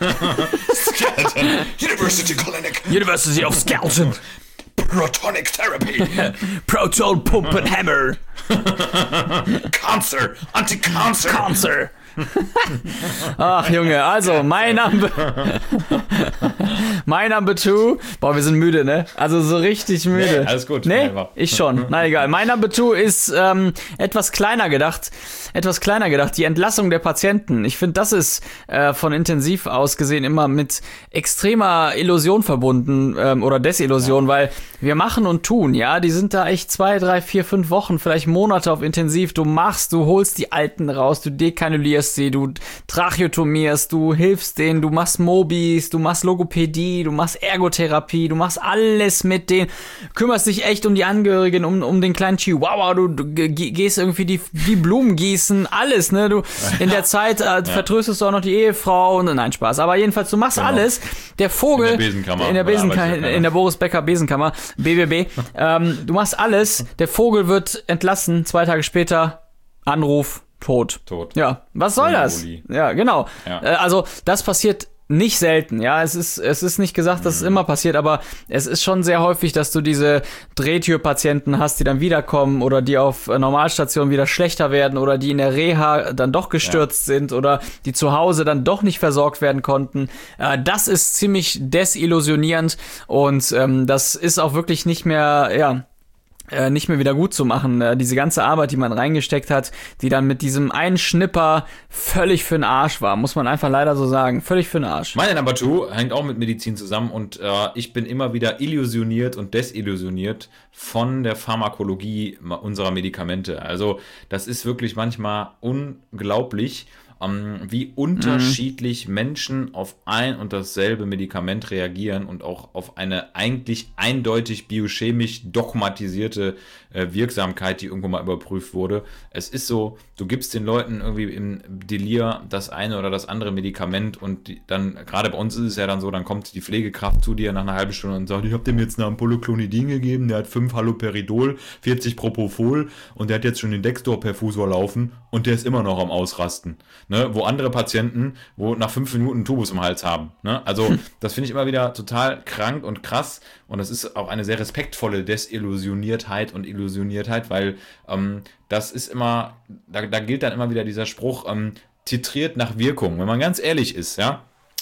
Skeleton. University Clinic. University of Skeleton. Protonic Therapy. Proton Pump and Hammer. Cancer! Anti-Cancer! Cancer! Ach, Junge, also, my number 2. Boah, wir sind müde, ne? Also so richtig müde. Nee, alles gut. Nee, Never. ich schon. Na egal. My number 2 ist etwas kleiner gedacht. Die Entlassung der Patienten. Ich finde, das ist von intensiv aus gesehen immer mit extremer Illusion verbunden oder Desillusion, weil wir machen und tun, ja. Die sind da echt 2, 3, 4, 5 Wochen, vielleicht Monate auf intensiv. Du holst die Alten raus, du dekanulierst sie, du tracheotomierst, du hilfst denen, du machst Mobis, du machst Logopädie, du machst Ergotherapie, du machst alles mit denen, kümmerst dich echt um die Angehörigen, um den kleinen Chihuahua, du gehst irgendwie die Blumen gießen, alles, ne, du in der Zeit vertröstest du auch noch die Ehefrau und nein, Spaß, aber jedenfalls, du machst alles, der Vogel, in der Boris Becker Besenkammer, BBB, du machst alles, der Vogel wird entlassen, 2 Tage später, Anruf, tot. Ja, was soll das? Ja, genau. Ja. Also, das passiert nicht selten, ja, es ist nicht gesagt, dass es immer passiert, aber es ist schon sehr häufig, dass du diese Drehtürpatienten hast, die dann wiederkommen oder die auf Normalstationen wieder schlechter werden oder die in der Reha dann doch gestürzt sind oder die zu Hause dann doch nicht versorgt werden konnten. Das ist ziemlich desillusionierend und das ist auch wirklich nicht mehr wieder gut zu machen. Diese ganze Arbeit, die man reingesteckt hat, die dann mit diesem einen Schnipper völlig für den Arsch war, muss man einfach leider so sagen. Völlig für den Arsch. Meine Number 2 hängt auch mit Medizin zusammen und ich bin immer wieder illusioniert und desillusioniert von der Pharmakologie unserer Medikamente. Also das ist wirklich manchmal unglaublich, wie unterschiedlich Menschen auf ein und dasselbe Medikament reagieren und auch auf eine eigentlich eindeutig biochemisch dogmatisierte Wirksamkeit, die irgendwo mal überprüft wurde. Es ist so, du gibst den Leuten irgendwie im Delir das eine oder das andere Medikament und dann, gerade bei uns ist es ja dann so, dann kommt die Pflegekraft zu dir nach einer halben Stunde und sagt, ich habe dem jetzt eine Ampulle Clonidin gegeben, der hat 5 Haloperidol, 40 Propofol und der hat jetzt schon den Dextor-Perfusor laufen und der ist immer noch am Ausrasten. Ne? Wo andere Patienten, nach 5 Minuten einen Tubus im Hals haben. Ne? Also das finde ich immer wieder total krank und krass und das ist auch eine sehr respektvolle Desillusioniertheit und Illusioniertheit, weil das ist immer, da gilt dann immer wieder dieser Spruch, titriert nach Wirkung. Wenn man ganz ehrlich ist, ja,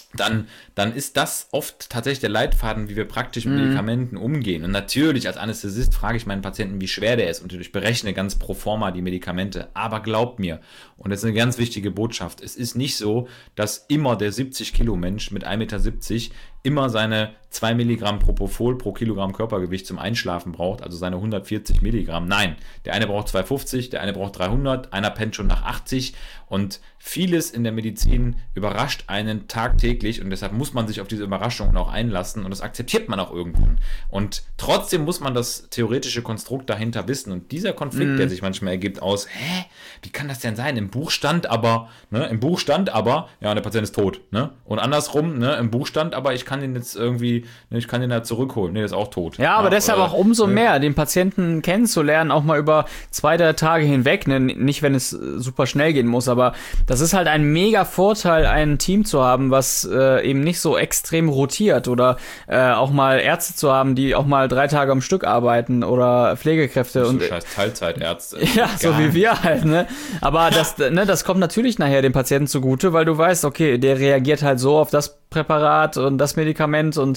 dann ist das oft tatsächlich der Leitfaden, wie wir praktisch mit Medikamenten umgehen. Und natürlich als Anästhesist frage ich meinen Patienten, wie schwer der ist und ich berechne ganz pro forma die Medikamente. Aber glaubt mir, und das ist eine ganz wichtige Botschaft, es ist nicht so, dass immer der 70-Kilo-Mensch mit 1,70 Meter immer seine 2 Milligramm Propofol pro Kilogramm Körpergewicht zum Einschlafen braucht, also seine 140 Milligramm. Nein, der eine braucht 250, der eine braucht 300, einer pennt schon nach 80 und vieles in der Medizin überrascht einen tagtäglich und deshalb muss man sich auf diese Überraschungen auch einlassen und das akzeptiert man auch irgendwann. Und trotzdem muss man das theoretische Konstrukt dahinter wissen und dieser Konflikt, der sich manchmal ergibt aus, wie kann das denn sein? Im Buch stand aber, ja, der Patient ist tot, ne? Und andersrum, ne, im Buch stand aber, ich kann den jetzt irgendwie, ne, ich kann den da zurückholen, ne, der ist auch tot. Ja, aber deshalb auch umso mehr, den Patienten kennenzulernen, auch mal über 2, 3 Tage hinweg, ne? Nicht, wenn es super schnell gehen muss, aber das ist halt ein mega Vorteil, ein Team zu haben, was eben nicht so extrem rotiert oder auch mal Ärzte zu haben, die auch mal 3 Tage am Stück arbeiten oder Pflegekräfte. So scheiß Teilzeitärzte. Ja, so wie wir halt, ne? Aber das kommt natürlich nachher dem Patienten zugute, weil du weißt, okay, der reagiert halt so auf das Präparat und das Medikament und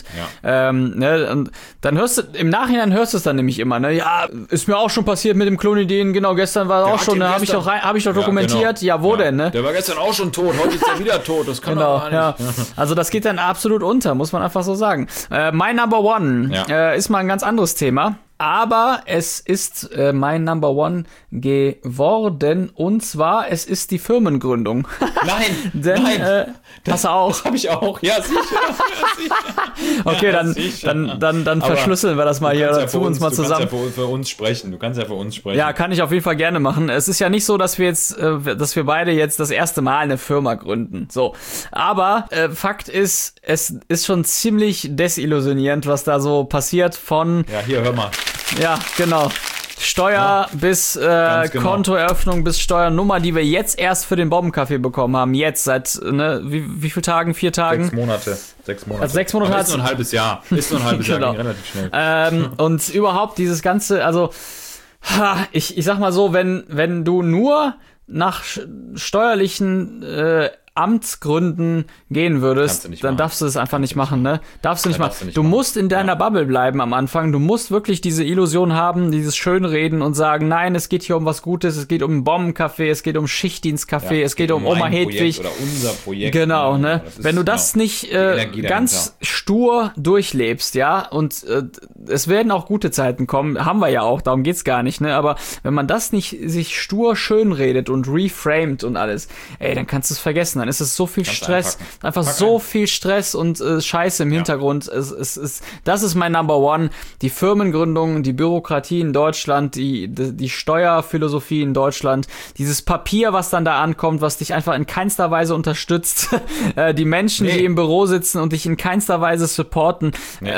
ne, und dann im Nachhinein hörst du es dann nämlich immer, ne? Ja, ist mir auch schon passiert mit dem Clonidin, genau, gestern war auch schon, habe ich doch dokumentiert, genau. Ja, wo denn, ne? Der war gestern auch schon tot, heute ist er wieder tot, das kann doch gar nicht. Ja. Also das geht dann absolut unter, muss man einfach so sagen. Mein Number 1 ist mal ein ganz anderes Thema. Aber es ist mein Number 1 geworden und zwar, es ist die Firmengründung. Nein, Denn, das auch. Das habe ich auch, ja sicher. Okay, dann verschlüsseln wir das mal hier dazu uns mal zusammen. Du kannst ja für uns sprechen, Ja, kann ich auf jeden Fall gerne machen. Es ist ja nicht so, dass wir beide jetzt das erste Mal eine Firma gründen. So, aber Fakt ist, es ist schon ziemlich desillusionierend, was da so passiert von... Ja, hier, hör mal. Ja, genau. Steuer bis Kontoeröffnung bis Steuernummer, die wir jetzt erst für den Bombenkaffee bekommen haben. Jetzt seit, wie viel Tagen? 4 Tagen? 6 Monate. Also 6 Monate. Aber ist nur ein halbes Jahr. Genau. Jahr, ging relativ schnell. Und überhaupt dieses Ganze, also Ich sag mal so, wenn du nur nach steuerlichen Amtsgründen gehen würdest, dann darfst du es einfach nicht machen, ne? Darfst du nicht machen. Du musst in deiner Bubble bleiben am Anfang. Du musst wirklich diese Illusion haben, dieses Schönreden und sagen, nein, es geht hier um was Gutes, es geht um ein Bombencafé, es geht um Schichtdienstcafé, es geht um Oma Hedwig. Oder unser Projekt. Genau, ne? Wenn du das nicht ganz stur durchlebst, ja, und es werden auch gute Zeiten kommen, haben wir ja auch, darum geht's gar nicht, ne? Aber wenn man das nicht sich stur schönredet und reframed und alles, dann kannst du es vergessen. Dann ist es so viel Stress, einfach so viel Stress und Scheiße im Hintergrund. Das ist mein Number One. Die Firmengründung, die Bürokratie in Deutschland, die Steuerphilosophie in Deutschland, dieses Papier, was dann da ankommt, was dich einfach in keinster Weise unterstützt, die Menschen, die im Büro sitzen und dich in keinster Weise supporten.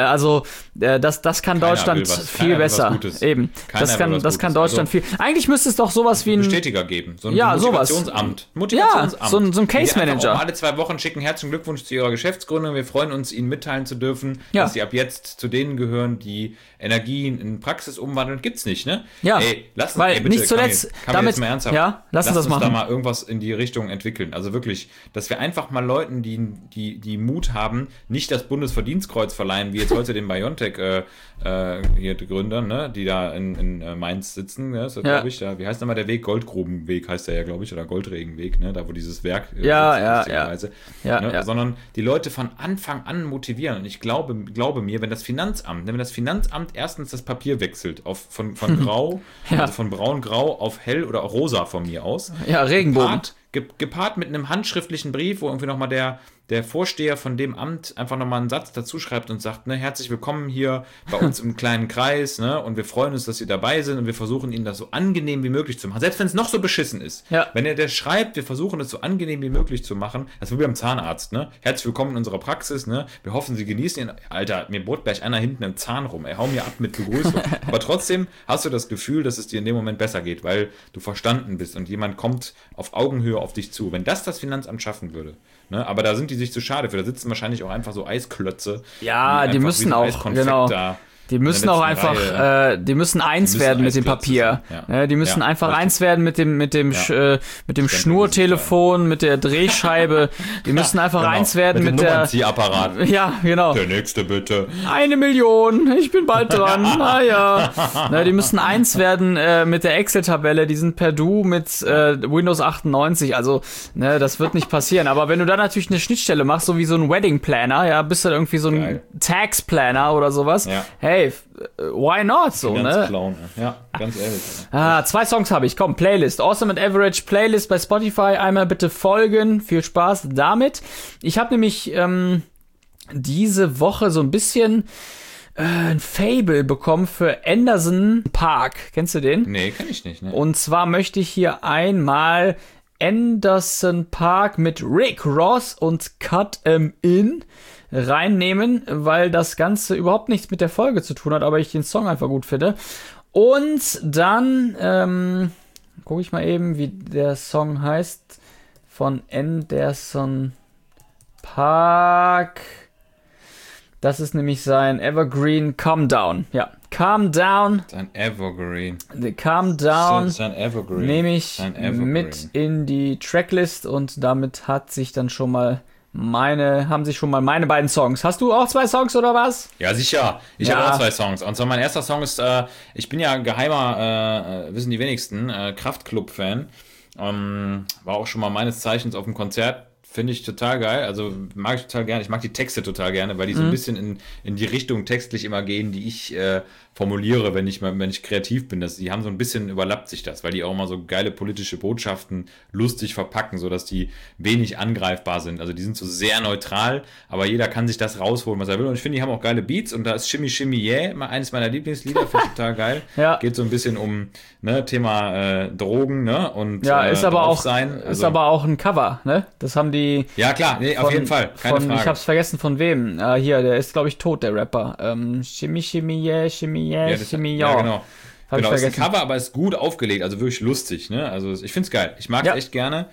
Das kann Deutschland viel besser. Eben. Das kann Deutschland viel. Eigentlich müsste es doch sowas wie ein Bestätiger geben. So ein Motivationsamt. Ja, so ein Case Manager. Alle 2 Wochen schicken herzlichen Glückwunsch zu ihrer Geschäftsgründung. Wir freuen uns, Ihnen mitteilen zu dürfen, dass Sie ab jetzt zu denen gehören, die Energien in Praxis umwandeln. Gibt's nicht, ne? Ja, lass uns, weil nicht zuletzt damit, mal ernsthaft, lass uns da mal irgendwas in die Richtung entwickeln. Also wirklich, dass wir einfach mal Leuten, die Mut haben, nicht das Bundesverdienstkreuz verleihen, wie jetzt heute den BioNTech hier die Gründer, ne, die da in Mainz sitzen, ne, so, glaube ich, wie heißt nochmal der Weg? Goldgrubenweg heißt der ja, glaube ich, oder Goldregenweg, ne, da wo dieses Werk sondern die Leute von Anfang an motivieren. Und ich glaube mir, wenn das Finanzamt erstens das Papier wechselt von grau, also von braun-grau auf hell oder rosa von mir aus. Ja, Regenbogen. Gepaart mit einem handschriftlichen Brief, wo irgendwie nochmal der Vorsteher von dem Amt einfach nochmal einen Satz dazu schreibt und sagt, ne, herzlich willkommen hier bei uns im kleinen Kreis, ne, und wir freuen uns, dass Sie dabei sind und wir versuchen Ihnen das so angenehm wie möglich zu machen. Selbst wenn es noch so beschissen ist. Ja. Wenn der schreibt, wir versuchen es so angenehm wie möglich zu machen, das ist wie beim Zahnarzt, ne, herzlich willkommen in unserer Praxis, ne, wir hoffen, Sie genießen ihn. Alter, mir bohrt gleich einer hinten im Zahn rum, hau mir ab mit Begrüßung. Aber trotzdem hast du das Gefühl, dass es dir in dem Moment besser geht, weil du verstanden bist und jemand kommt auf Augenhöhe auf dich zu. Wenn das Finanzamt schaffen würde, ne, aber da sind die sich zu schade für. Da sitzen wahrscheinlich auch einfach so Eisklötze. Ja, die müssen auch, genau. Die müssen auch einfach, die müssen eins werden mit dem Papier. Ja. Die müssen einfach eins werden mit dem Schnurtelefon, mit der Drehscheibe. Die müssen einfach eins werden mit der Nummernziehapparat. Ja, genau. Der nächste bitte. 1 Million, ich bin bald dran. Naja. Die müssen eins werden mit der Excel-Tabelle. Die sind per Du mit Windows 98. Also, ne, das wird nicht passieren. Aber wenn du da natürlich eine Schnittstelle machst, so wie so ein Wedding Planner, ja, bist du dann irgendwie so ein Tax Planner oder sowas. Ja. Hey, why not? So, ne? Clown. Ja, ganz ehrlich. 2 Songs habe ich. Komm, Playlist. Awesome and Average Playlist bei Spotify. Einmal bitte folgen. Viel Spaß damit. Ich habe nämlich diese Woche so ein bisschen ein Fable bekommen für Anderson .Paak. Kennst du den? Nee, kenn ich nicht. Ne? Und zwar möchte ich hier einmal Anderson .Paak mit Rick Ross und Cut 'Em In reinnehmen, weil das Ganze überhaupt nichts mit der Folge zu tun hat, aber ich den Song einfach gut finde. Und dann gucke ich mal eben, wie der Song heißt von Anderson .Paak. Das ist nämlich sein Evergreen Calm Down. Ja, Calm Down. Sein Evergreen. Calm Down. Sein Evergreen. Nehme ich mit in die Tracklist und damit haben sich schon mal meine beiden Songs. Hast du auch 2 Songs oder was? Ja, sicher. Ich habe auch 2 Songs. Und zwar mein erster Song ist, ich bin ja ein geheimer, wissen die wenigsten, Kraftklub-Fan. War auch schon mal meines Zeichens auf dem Konzert. Finde ich total geil, also mag ich total gerne. Ich mag die Texte total gerne, weil die so ein bisschen in die Richtung textlich immer gehen, die ich formuliere, wenn ich kreativ bin. Die haben so ein bisschen überlappt sich das, weil die auch immer so geile politische Botschaften lustig verpacken, sodass die wenig angreifbar sind. Also die sind so sehr neutral, aber jeder kann sich das rausholen, was er will. Und ich finde, die haben auch geile Beats und da ist Shimmy Shimmy Yeah, eines meiner Lieblingslieder, finde ich total geil. Ja. Geht so ein bisschen um Thema Drogen, ne? Und ist aber auch ein Cover, ne? Das haben die. Ja klar, nee, auf jeden Fall, keine Frage. Ich hab's vergessen von wem. Hier, der ist glaube ich tot, der Rapper. Shimmy Shimmy Yeah, Shimmy Yeah, Shimmy Yeah. Ja, genau. Genau, ist ein Cover, aber ist gut aufgelegt, also wirklich lustig, ne? Also ich find's geil. Ich mag es echt gerne.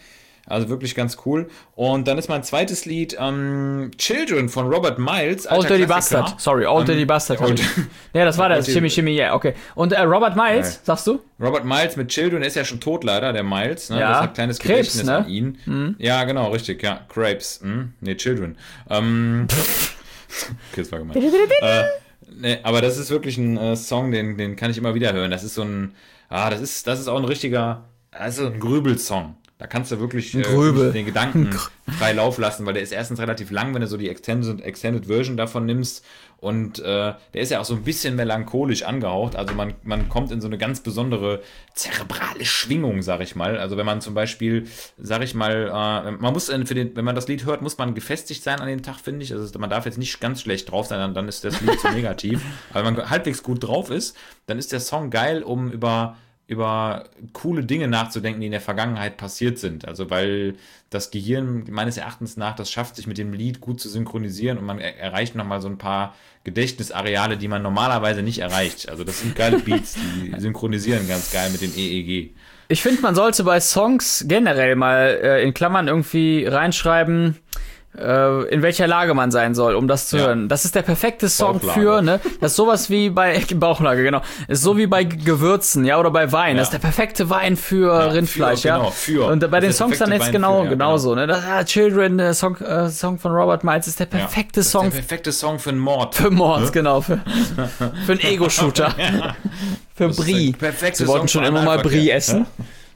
Also wirklich ganz cool. Und dann ist mein zweites Lied Children von Robert Miles. Old Dirty Bastard. Sorry, Old Dirty Bastard. Ja, das war das. Shimmy, yeah, okay. Und Robert Miles, sagst du? Robert Miles mit Children ist ja schon tot leider, der Miles. Ne? Ja. Das hat ein kleines Krebs, Gedächtnis ne? an ihn. Mhm. Ja, genau, richtig. Ja, Crepes. Ne, Children. Okay, das war gemein. Nee, aber das ist wirklich ein Song, den kann ich immer wieder hören. Das ist so ein, das ist auch ein richtiger, also ein Grübelsong. Da kannst du wirklich den Gedanken frei Lauf lassen, weil der ist erstens relativ lang, wenn du so die Extended Version davon nimmst. Und der ist ja auch so ein bisschen melancholisch angehaucht. Also man kommt in so eine ganz besondere zerebrale Schwingung, sag ich mal. Also wenn man zum Beispiel, sag ich mal, man muss wenn man das Lied hört, muss man gefestigt sein an den Tag, finde ich. Also man darf jetzt nicht ganz schlecht drauf sein, dann ist das Lied zu negativ. Aber wenn man halbwegs gut drauf ist, dann ist der Song geil, um über coole Dinge nachzudenken, die in der Vergangenheit passiert sind. Also weil das Gehirn meines Erachtens nach das schafft, sich mit dem Lied gut zu synchronisieren und man erreicht nochmal so ein paar Gedächtnisareale, die man normalerweise nicht erreicht. Also das sind geile Beats, die synchronisieren ganz geil mit dem EEG. Ich finde, man sollte bei Songs generell mal in Klammern irgendwie reinschreiben, in welcher Lage man sein soll, um das zu hören. Das ist der perfekte Song für, ne? Das ist sowas wie bei Bauchlage, genau. Ist so wie bei Gewürzen, ja, oder bei Wein. Das ist der perfekte Wein für Rindfleisch, genau, Und bei den Songs dann jetzt genauso, ne? Children, der Song von Robert Miles ist der perfekte Song. Der perfekte Song für einen Mord. Für Mord, genau. Für einen Ego-Shooter. Für Brie. Sie wollten schon immer mal Brie essen.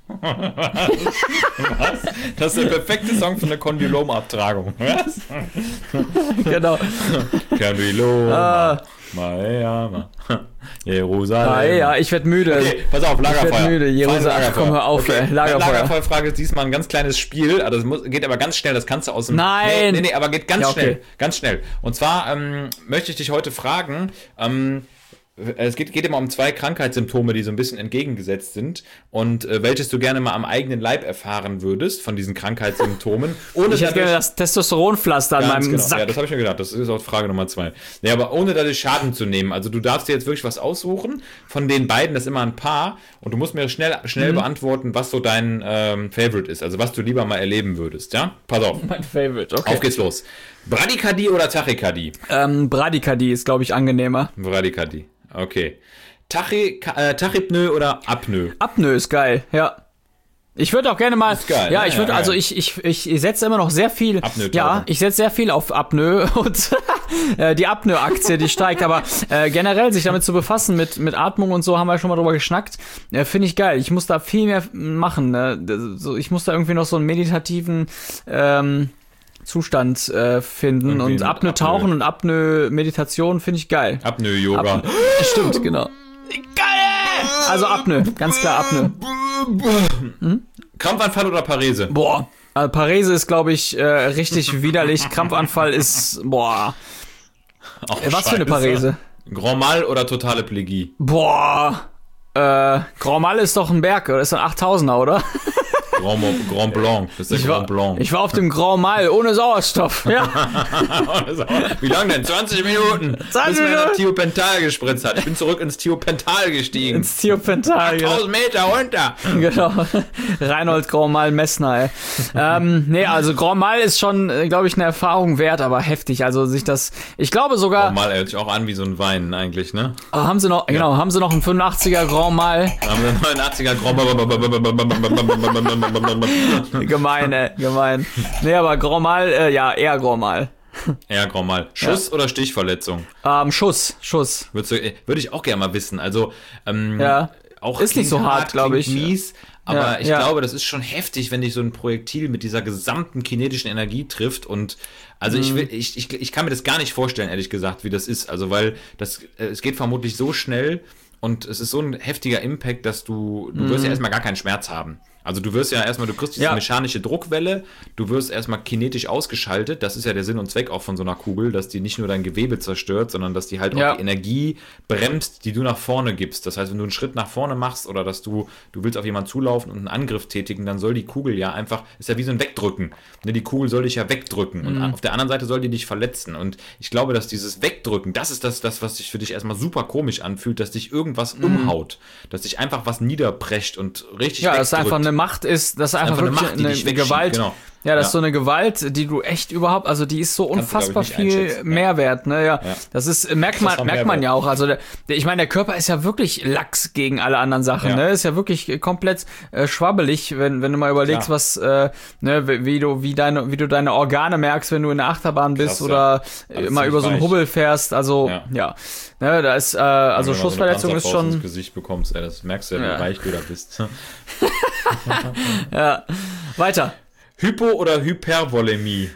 Was? Das ist der perfekte Song für eine Kondylomabtragung. Was? Genau. Kondylom. Miami. Jerusalem. Ja, ich werd müde. Okay, pass auf, Lagerfeuer. Ich werd müde. Jerusalem. Komm, hör auf, okay. Lagerfeuer. Lagerfeuerfrage ist diesmal ein ganz kleines Spiel. Also das geht aber ganz schnell. Das kannst du aus dem... Nein! Nee, aber geht ganz okay. schnell. Ganz schnell. Und zwar möchte ich dich heute fragen... es geht immer um 2 Krankheitssymptome, die so ein bisschen entgegengesetzt sind und welches du gerne mal am eigenen Leib erfahren würdest von diesen Krankheitssymptomen. Ich hätte gerne das Testosteronpflaster an meinem Sack. Ja, das habe ich mir gedacht. Das ist auch Frage Nummer 2. Ja, aber ohne dadurch Schaden zu nehmen. Also du darfst dir jetzt wirklich was aussuchen von den beiden, das ist immer ein Paar und du musst mir schnell beantworten, was so dein Favorite ist. Also was du lieber mal erleben würdest, ja? Pass auf. Mein Favorite, okay. Auf geht's los. Bradykardie oder Tachykardie? Bradykardie ist, glaube ich, angenehmer. Bradykardie. Okay. Tachypnoe oder Apnoe? Apnoe ist geil, ja. Ich würde auch gerne mal. Ist geil, ja, ich würde, also ich setze immer noch sehr viel. Apnoe. Ja, ich setze sehr viel auf Apnoe und die Apnoe-Aktie, die steigt. Aber generell sich damit zu befassen, mit Atmung und so, haben wir schon mal drüber geschnackt. Finde ich geil. Ich muss da viel mehr machen. Ne? Ich muss da irgendwie noch so einen meditativen Zustand finden irgendwie und Apnoe tauchen und Apnoe Meditation finde ich geil. Apnoe Yoga. Stimmt, genau. Geil! Also Apnoe, ganz klar Apnoe. Krampfanfall oder Parese? Boah, also Parese ist, glaube ich, richtig widerlich. Krampfanfall ist, boah. Was für eine Parese? Grand Mal oder totale Plegie? Boah. Grand Mal ist doch ein Berg, oder? Ist ein 8000er, oder? Grand Blanc. Das ist der Grand Blanc. Ich war auf dem Grand Mal ohne Sauerstoff. Ja. Wie lange denn? 20 Minuten. 20 Minuten. Bis mir Thiopental gespritzt hat. Ich bin zurück ins Thiopental gestiegen. Ins Thiopental. 1000 Meter runter. Genau. Reinhold Grand Mal Messner, ey. Nee, also Grand Mal ist schon, glaube ich, eine Erfahrung wert, aber heftig. Also sich das, ich glaube sogar... Grand Mal hört sich auch an wie so ein Wein eigentlich, ne? Haben sie noch, genau, haben sie noch einen 85er Grand Mal? Haben wir einen 89er Grand Mal. Gemein, ey, gemein. Nee, aber Grand Mal, ja, eher Grand Mal. Eher Grand Mal. Schuss oder Stichverletzung? Schuss. Würde ich auch gerne mal wissen. Also, auch ist nicht so hart, glaube ich. Mies, aber ich glaube, das ist schon heftig, wenn dich so ein Projektil mit dieser gesamten kinetischen Energie trifft und also ich kann mir das gar nicht vorstellen, ehrlich gesagt, wie das ist. Also, weil es geht vermutlich so schnell und es ist so ein heftiger Impact, dass du wirst ja erstmal gar keinen Schmerz haben. Also du wirst ja erstmal, du kriegst diese mechanische Druckwelle, du wirst erstmal kinetisch ausgeschaltet, das ist ja der Sinn und Zweck auch von so einer Kugel, dass die nicht nur dein Gewebe zerstört, sondern dass die halt auch die Energie bremst, die du nach vorne gibst. Das heißt, wenn du einen Schritt nach vorne machst oder dass du willst auf jemanden zulaufen und einen Angriff tätigen, dann soll die Kugel ja einfach, ist ja wie so ein Wegdrücken. Die Kugel soll dich ja wegdrücken und auf der anderen Seite soll die dich verletzen. Und ich glaube, dass dieses Wegdrücken, das ist das, was sich für dich erstmal super komisch anfühlt, dass dich irgendwas umhaut, dass dich einfach was niederprescht und richtig das ist einfach eine Macht ist, das ist einfach wirklich Macht, die dich eine wegschiebt, Gewalt. genau. Ja, das ist so eine Gewalt, die du echt überhaupt, also die ist so unfassbar du, glaub ich, nicht viel einschätzen. Mehrwert, ne? Ja. Das ist, merkt man Mehrwert. ja auch. Also ich meine, der Körper ist ja wirklich lax gegen alle anderen Sachen, Ja. ne? Ist ja wirklich komplett schwabbelig, wenn du mal überlegst, Klar. was, ne, wie du deine Organe merkst, wenn du in der Achterbahn bist Krass, oder Alles immer über so einen weich. Hubbel fährst. Also Ja. Ne, da ist also Wenn du mal Schussverletzung so eine ist Panzerfaust schon. ins Gesicht bekommst, ey, das merkst du ja, wie Ja. weich du da bist. Ja. Weiter. Hypo- oder Hypervolemie?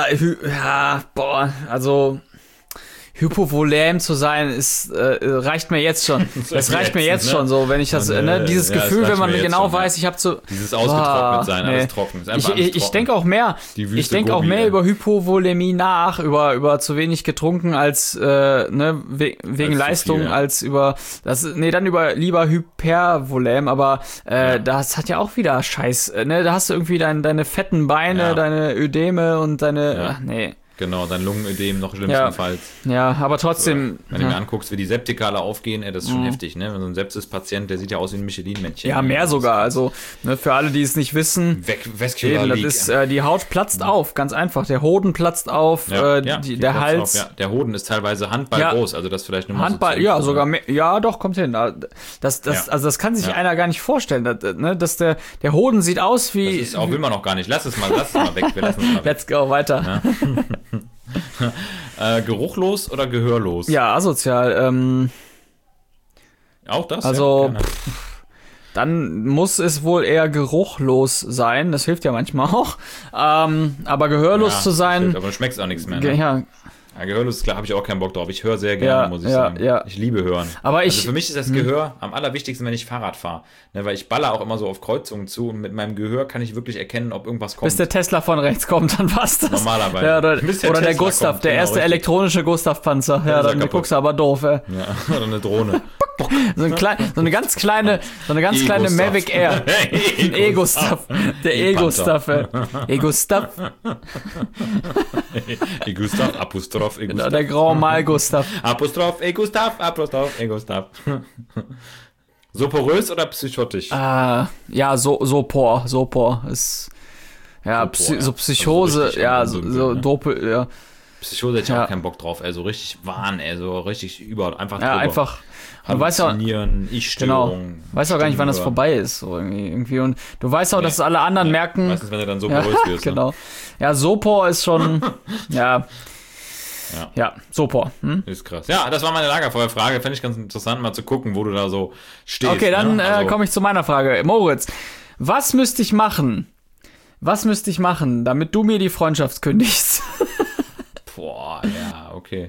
Also hypovolem zu sein, ist reicht mir jetzt schon. Das reicht mir jetzt ne? schon so, wenn ich das, Und, dieses ja, das Gefühl, reicht wenn man mir jetzt genau schon, ja. weiß, ich habe so Dieses ausgetrocknet sein, nee. alles trocken. Ist einfach alles Ich trocken. denke auch mehr. Die Wüste Ich denke auch Gobi, mehr ey. über Hypovolemie nach, über zu wenig getrunken als wegen zu Leistung, viel, ja. als über dann lieber Hypervolem, aber das hat ja auch wieder Scheiß, ne? Da hast du irgendwie deine fetten Beine, Ja. deine Ödeme und deine Ja. nee. Genau, dein Lungenödem noch schlimmstenfalls. Ja, aber trotzdem. Wenn du mir anguckst, wie die Septika alle aufgehen, ey, das ist schon heftig, ne? So ein Sepsis-Patient, der sieht ja aus wie ein Michelin-Männchen. Ja, mehr sogar. Also, ne, für alle, die es nicht wissen, Vascular eben, das Leak. ist, die Haut platzt auf, ganz einfach. Der Hoden platzt auf, die der platzt Hals. auf, ja. Der Hoden ist teilweise Handball Ja. groß, also das vielleicht nur mal Handball, so ja, sogar mehr, ja, doch, kommt hin. Also das kann sich Ja. einer gar nicht vorstellen, dass der Hoden sieht aus wie. Das ist auch, will man noch gar nicht. Lass es mal weg. Wir lassen es mal weg. Let's go, weiter. Geruchlos oder gehörlos? Ja, asozial. Auch das? Also, ja, gerne. Dann muss es wohl eher geruchlos sein. Das hilft ja manchmal auch. Aber gehörlos Ja, zu sein. stimmt, aber du schmeckst auch nichts mehr. Ne? Ja, Ja, gehörlos ist klar, habe ich auch keinen Bock drauf. Ich höre sehr gerne, Ja, muss ich ja, sagen. ja. Ich liebe hören. Aber also für mich ist das Hm. Gehör am allerwichtigsten, wenn ich Fahrrad fahre. Ne, weil ich baller auch immer so auf Kreuzungen zu und mit meinem Gehör kann ich wirklich erkennen, ob irgendwas kommt. bis der Tesla von rechts kommt, dann passt das. Normalerweise. Ja, oder Bis der Tesla Gustav, kommt, der genau, erste richtig. elektronische Gustav-Panzer. Ja, ist er dann kaputt. guckst du aber doof, ey. Ja, oder eine Drohne. So eine ganz kleine E-Gustav. Mavic Air. Ein E-Gustav. Der E-Gustav, ey. E-Gustav. E-Gustav, Apostroph, E-Gustav. Der Grand Mal Gustav. Apostroph, E-Gustav, Apostroph, E-Gustav. So porös oder psychotisch? Ja, Sopor ist, ja, Sopor, ja. so Psychose, Also so richtig ja, Unsinn, so ne? Doppel, ja. Psychose hätte ich Ja. auch keinen Bock drauf, ey, so richtig Wahn, ey, so richtig einfach Ja, drüber. einfach, man weiß ja, Halluzinieren, genau, Ich-Störung. weiß auch gar nicht, wann das Stimmhören. vorbei ist, so irgendwie, und du weißt auch, dass alle anderen merken, Meistens, wenn du dann so ja, porös wirst. Ne? genau, ja, Sopor ist schon, ja, Sopor, Ist krass. Ja, das war meine Lagerfeuerfrage. Fände ich ganz interessant, mal zu gucken, wo du da so stehst. Okay, dann ne? Also, komme ich zu meiner Frage. Moritz, was müsste ich machen, damit du mir die Freundschaft kündigst? Boah, ja, okay.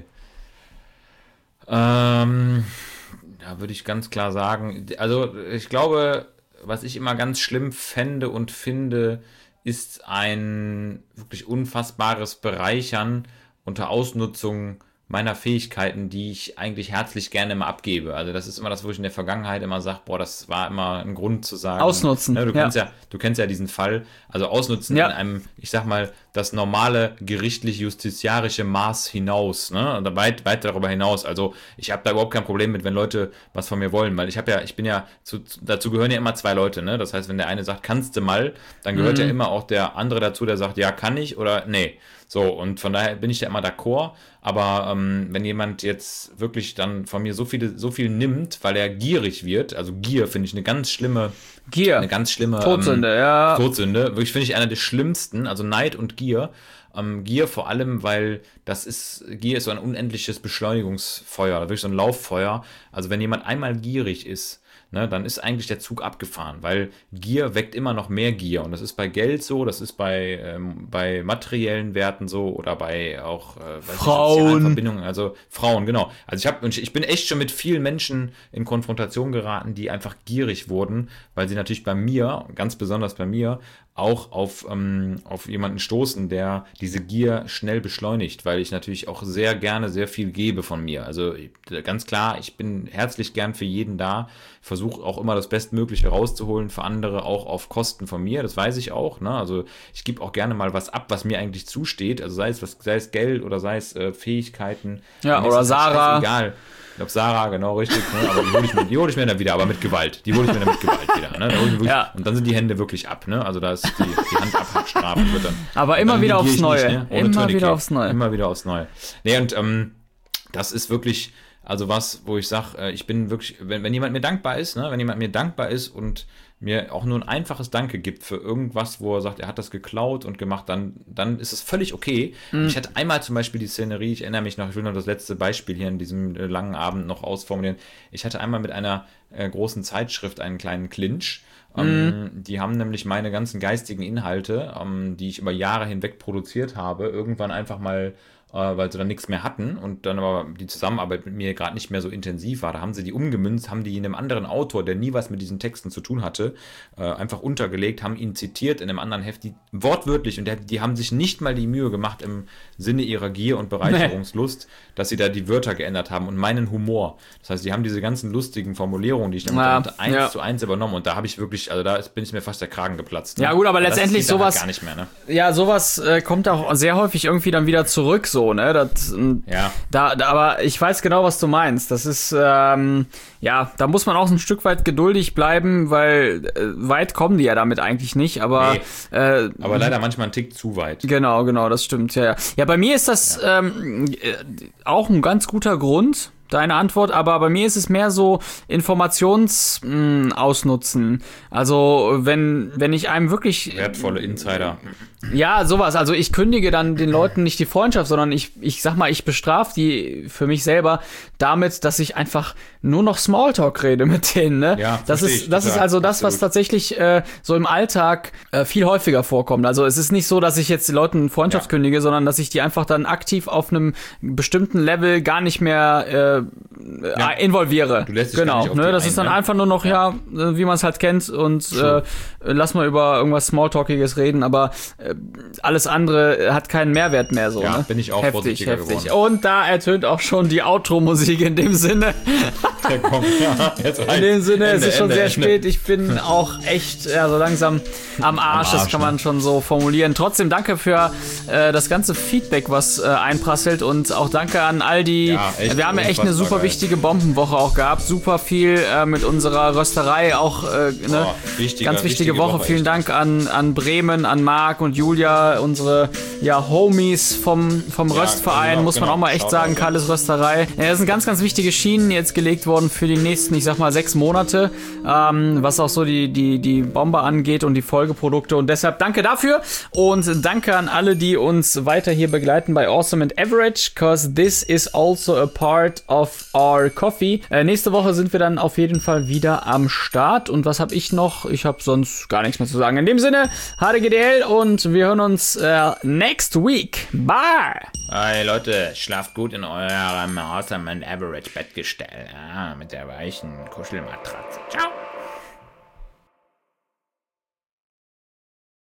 Da würde ich ganz klar sagen, also ich glaube, was ich immer ganz schlimm fände und finde, ist ein wirklich unfassbares Bereichern unter Ausnutzung meiner Fähigkeiten, die ich eigentlich herzlich gerne immer abgebe. Also das ist immer das, wo ich in der Vergangenheit immer sage, boah, das war immer ein Grund zu sagen. Ausnutzen, Ne, ja. du kennst ja diesen Fall. Also ausnutzen Ja. in einem, ich sag mal, das normale gerichtlich-justiziarische Maß hinaus, ne? Oder weit darüber hinaus. Also ich habe da überhaupt kein Problem mit, wenn Leute was von mir wollen, weil dazu gehören ja immer zwei Leute, ne? Das heißt, wenn der eine sagt, kannst du mal, dann gehört ja immer auch der andere dazu, der sagt, ja, kann ich oder nee. So, und von daher bin ich da immer d'accord, aber wenn jemand jetzt wirklich dann von mir so viel nimmt, weil er gierig wird, also Gier finde ich eine ganz schlimme Todsünde, ja. Todsünde, wirklich finde ich einer der schlimmsten, also Neid und Gier. Gier vor allem, weil Gier ist so ein unendliches Beschleunigungsfeuer, wirklich so ein Lauffeuer. Also wenn jemand einmal gierig ist, ne, dann ist eigentlich der Zug abgefahren, weil Gier weckt immer noch mehr Gier. Und das ist bei Geld so, das ist bei materiellen Werten so oder bei auch sozialen Verbindungen, also Frauen, genau. Also ich bin echt schon mit vielen Menschen in Konfrontation geraten, die einfach gierig wurden, weil sie natürlich bei mir, ganz besonders bei mir, auch auf jemanden stoßen, der diese Gier schnell beschleunigt, weil ich natürlich auch sehr gerne sehr viel gebe von mir. Also ganz klar, ich bin herzlich gern für jeden da, versuche auch immer das Bestmögliche rauszuholen für andere, auch auf Kosten von mir, das weiß ich auch. Ne? Also ich gebe auch gerne mal was ab, was mir eigentlich zusteht, also sei es Geld oder sei es Fähigkeiten. Ja, Mir oder ist das Sarah. Egal. Ich glaube, Sarah, genau, richtig. Ne? Aber die hole ich mir dann wieder, aber mit Gewalt. Die hole ich mir dann mit Gewalt wieder. Ne? Da hol ich mir wirklich, Ja. Und dann sind die Hände wirklich ab. Ne? Also da ist die Handabhackstrafe wird dann. Aber immer dann wieder negiere aufs ich Neue. Nicht, ne? Ohne Immer Tourniquet. wieder aufs Neue. Immer wieder aufs Neue. Nee, und das ist wirklich, also was, wo ich sage, ich bin wirklich, wenn jemand mir dankbar ist, ne, wenn jemand mir dankbar ist und mir auch nur ein einfaches Danke gibt für irgendwas, wo er sagt, er hat das geklaut und gemacht, dann ist es völlig okay. Ich hatte einmal zum Beispiel die Szenerie, ich erinnere mich noch, ich will noch das letzte Beispiel hier in diesem langen Abend noch ausformulieren. Ich hatte einmal mit einer großen Zeitschrift einen kleinen Clinch. Die haben nämlich meine ganzen geistigen Inhalte, die ich über Jahre hinweg produziert habe, irgendwann einfach mal, weil sie dann nichts mehr hatten und dann aber die Zusammenarbeit mit mir gerade nicht mehr so intensiv war. Da haben sie die umgemünzt, haben die in einem anderen Autor, der nie was mit diesen Texten zu tun hatte, einfach untergelegt, haben ihn zitiert in einem anderen Heft, die wortwörtlich, und die haben sich nicht mal die Mühe gemacht im Sinne ihrer Gier und Bereicherungslust, dass sie da die Wörter geändert haben und meinen Humor. Das heißt, die haben diese ganzen lustigen Formulierungen, die ich damit eins zu eins übernommen, und da habe ich wirklich, also da bin ich mir fast der Kragen geplatzt. Ne? Ja gut, aber letztendlich das geht dann sowas halt gar nicht mehr, ne? Ja, sowas kommt auch sehr häufig irgendwie dann wieder zurück, so, ne? Ja. Aber ich weiß genau, was du meinst. Das ist, ja, da muss man auch ein Stück weit geduldig bleiben, weil weit kommen die ja damit eigentlich nicht, aber aber leider manchmal einen Tick zu weit. Genau, das stimmt, ja. Ja, bei mir ist das auch ein ganz guter Grund, deine Antwort, aber bei mir ist es mehr so Informationsausnutzen. Also, wenn ich einem wirklich... Wertvolle Insider. Ja, sowas. Also ich kündige dann den Leuten nicht die Freundschaft, sondern ich sag mal, ich bestrafe die für mich selber damit, dass ich einfach nur noch Smalltalk rede mit denen. Ne? Ja, das ist also das, was tatsächlich so im Alltag viel häufiger vorkommt. Also es ist nicht so, dass ich jetzt den Leuten Freundschaft kündige, sondern dass ich die einfach dann aktiv auf einem bestimmten Level gar nicht mehr involviere. Du lässt dich gar nicht auf die das ist dann einfach nur noch, wie man es halt kennt, und lass mal über irgendwas Smalltalkiges reden, aber alles andere hat keinen Mehrwert mehr, so. Ja, ne? bin ich auch vorsichtiger geworden. Und da ertönt auch schon die Outro-Musik in dem Sinne. Der kommt, jetzt In dem Sinne, es ist schon sehr spät. Ich bin auch echt so langsam am Arsch, das kann man schon so formulieren. Trotzdem danke für das ganze Feedback, was einprasselt, und auch danke an all die. Ja, wir haben ja echt eine super wichtige Bombenwoche auch gehabt. Super viel mit unserer Rösterei auch. Ganz wichtige Woche. Vielen Dank an Bremen, an Marc und Julia, unsere Homies vom Röstverein, muss man auch mal echt sagen, Kalles Rösterei. Ja, das sind ganz, ganz wichtige Schienen jetzt gelegt worden für die nächsten, ich sag mal, 6 Monate, was auch so die Bombe angeht und die Folgeprodukte, und deshalb danke dafür und danke an alle, die uns weiter hier begleiten bei Awesome and Average, cause this is also a part of our coffee. Nächste Woche sind wir dann auf jeden Fall wieder am Start, und was habe ich noch? Ich habe sonst gar nichts mehr zu sagen. In dem Sinne, HDGDL, und wir hören uns next week. Bye! Hey Leute, schlaft gut in eurem Awesome and Average Bettgestell. Ja, mit der weichen Kuschelmatratze. Ciao!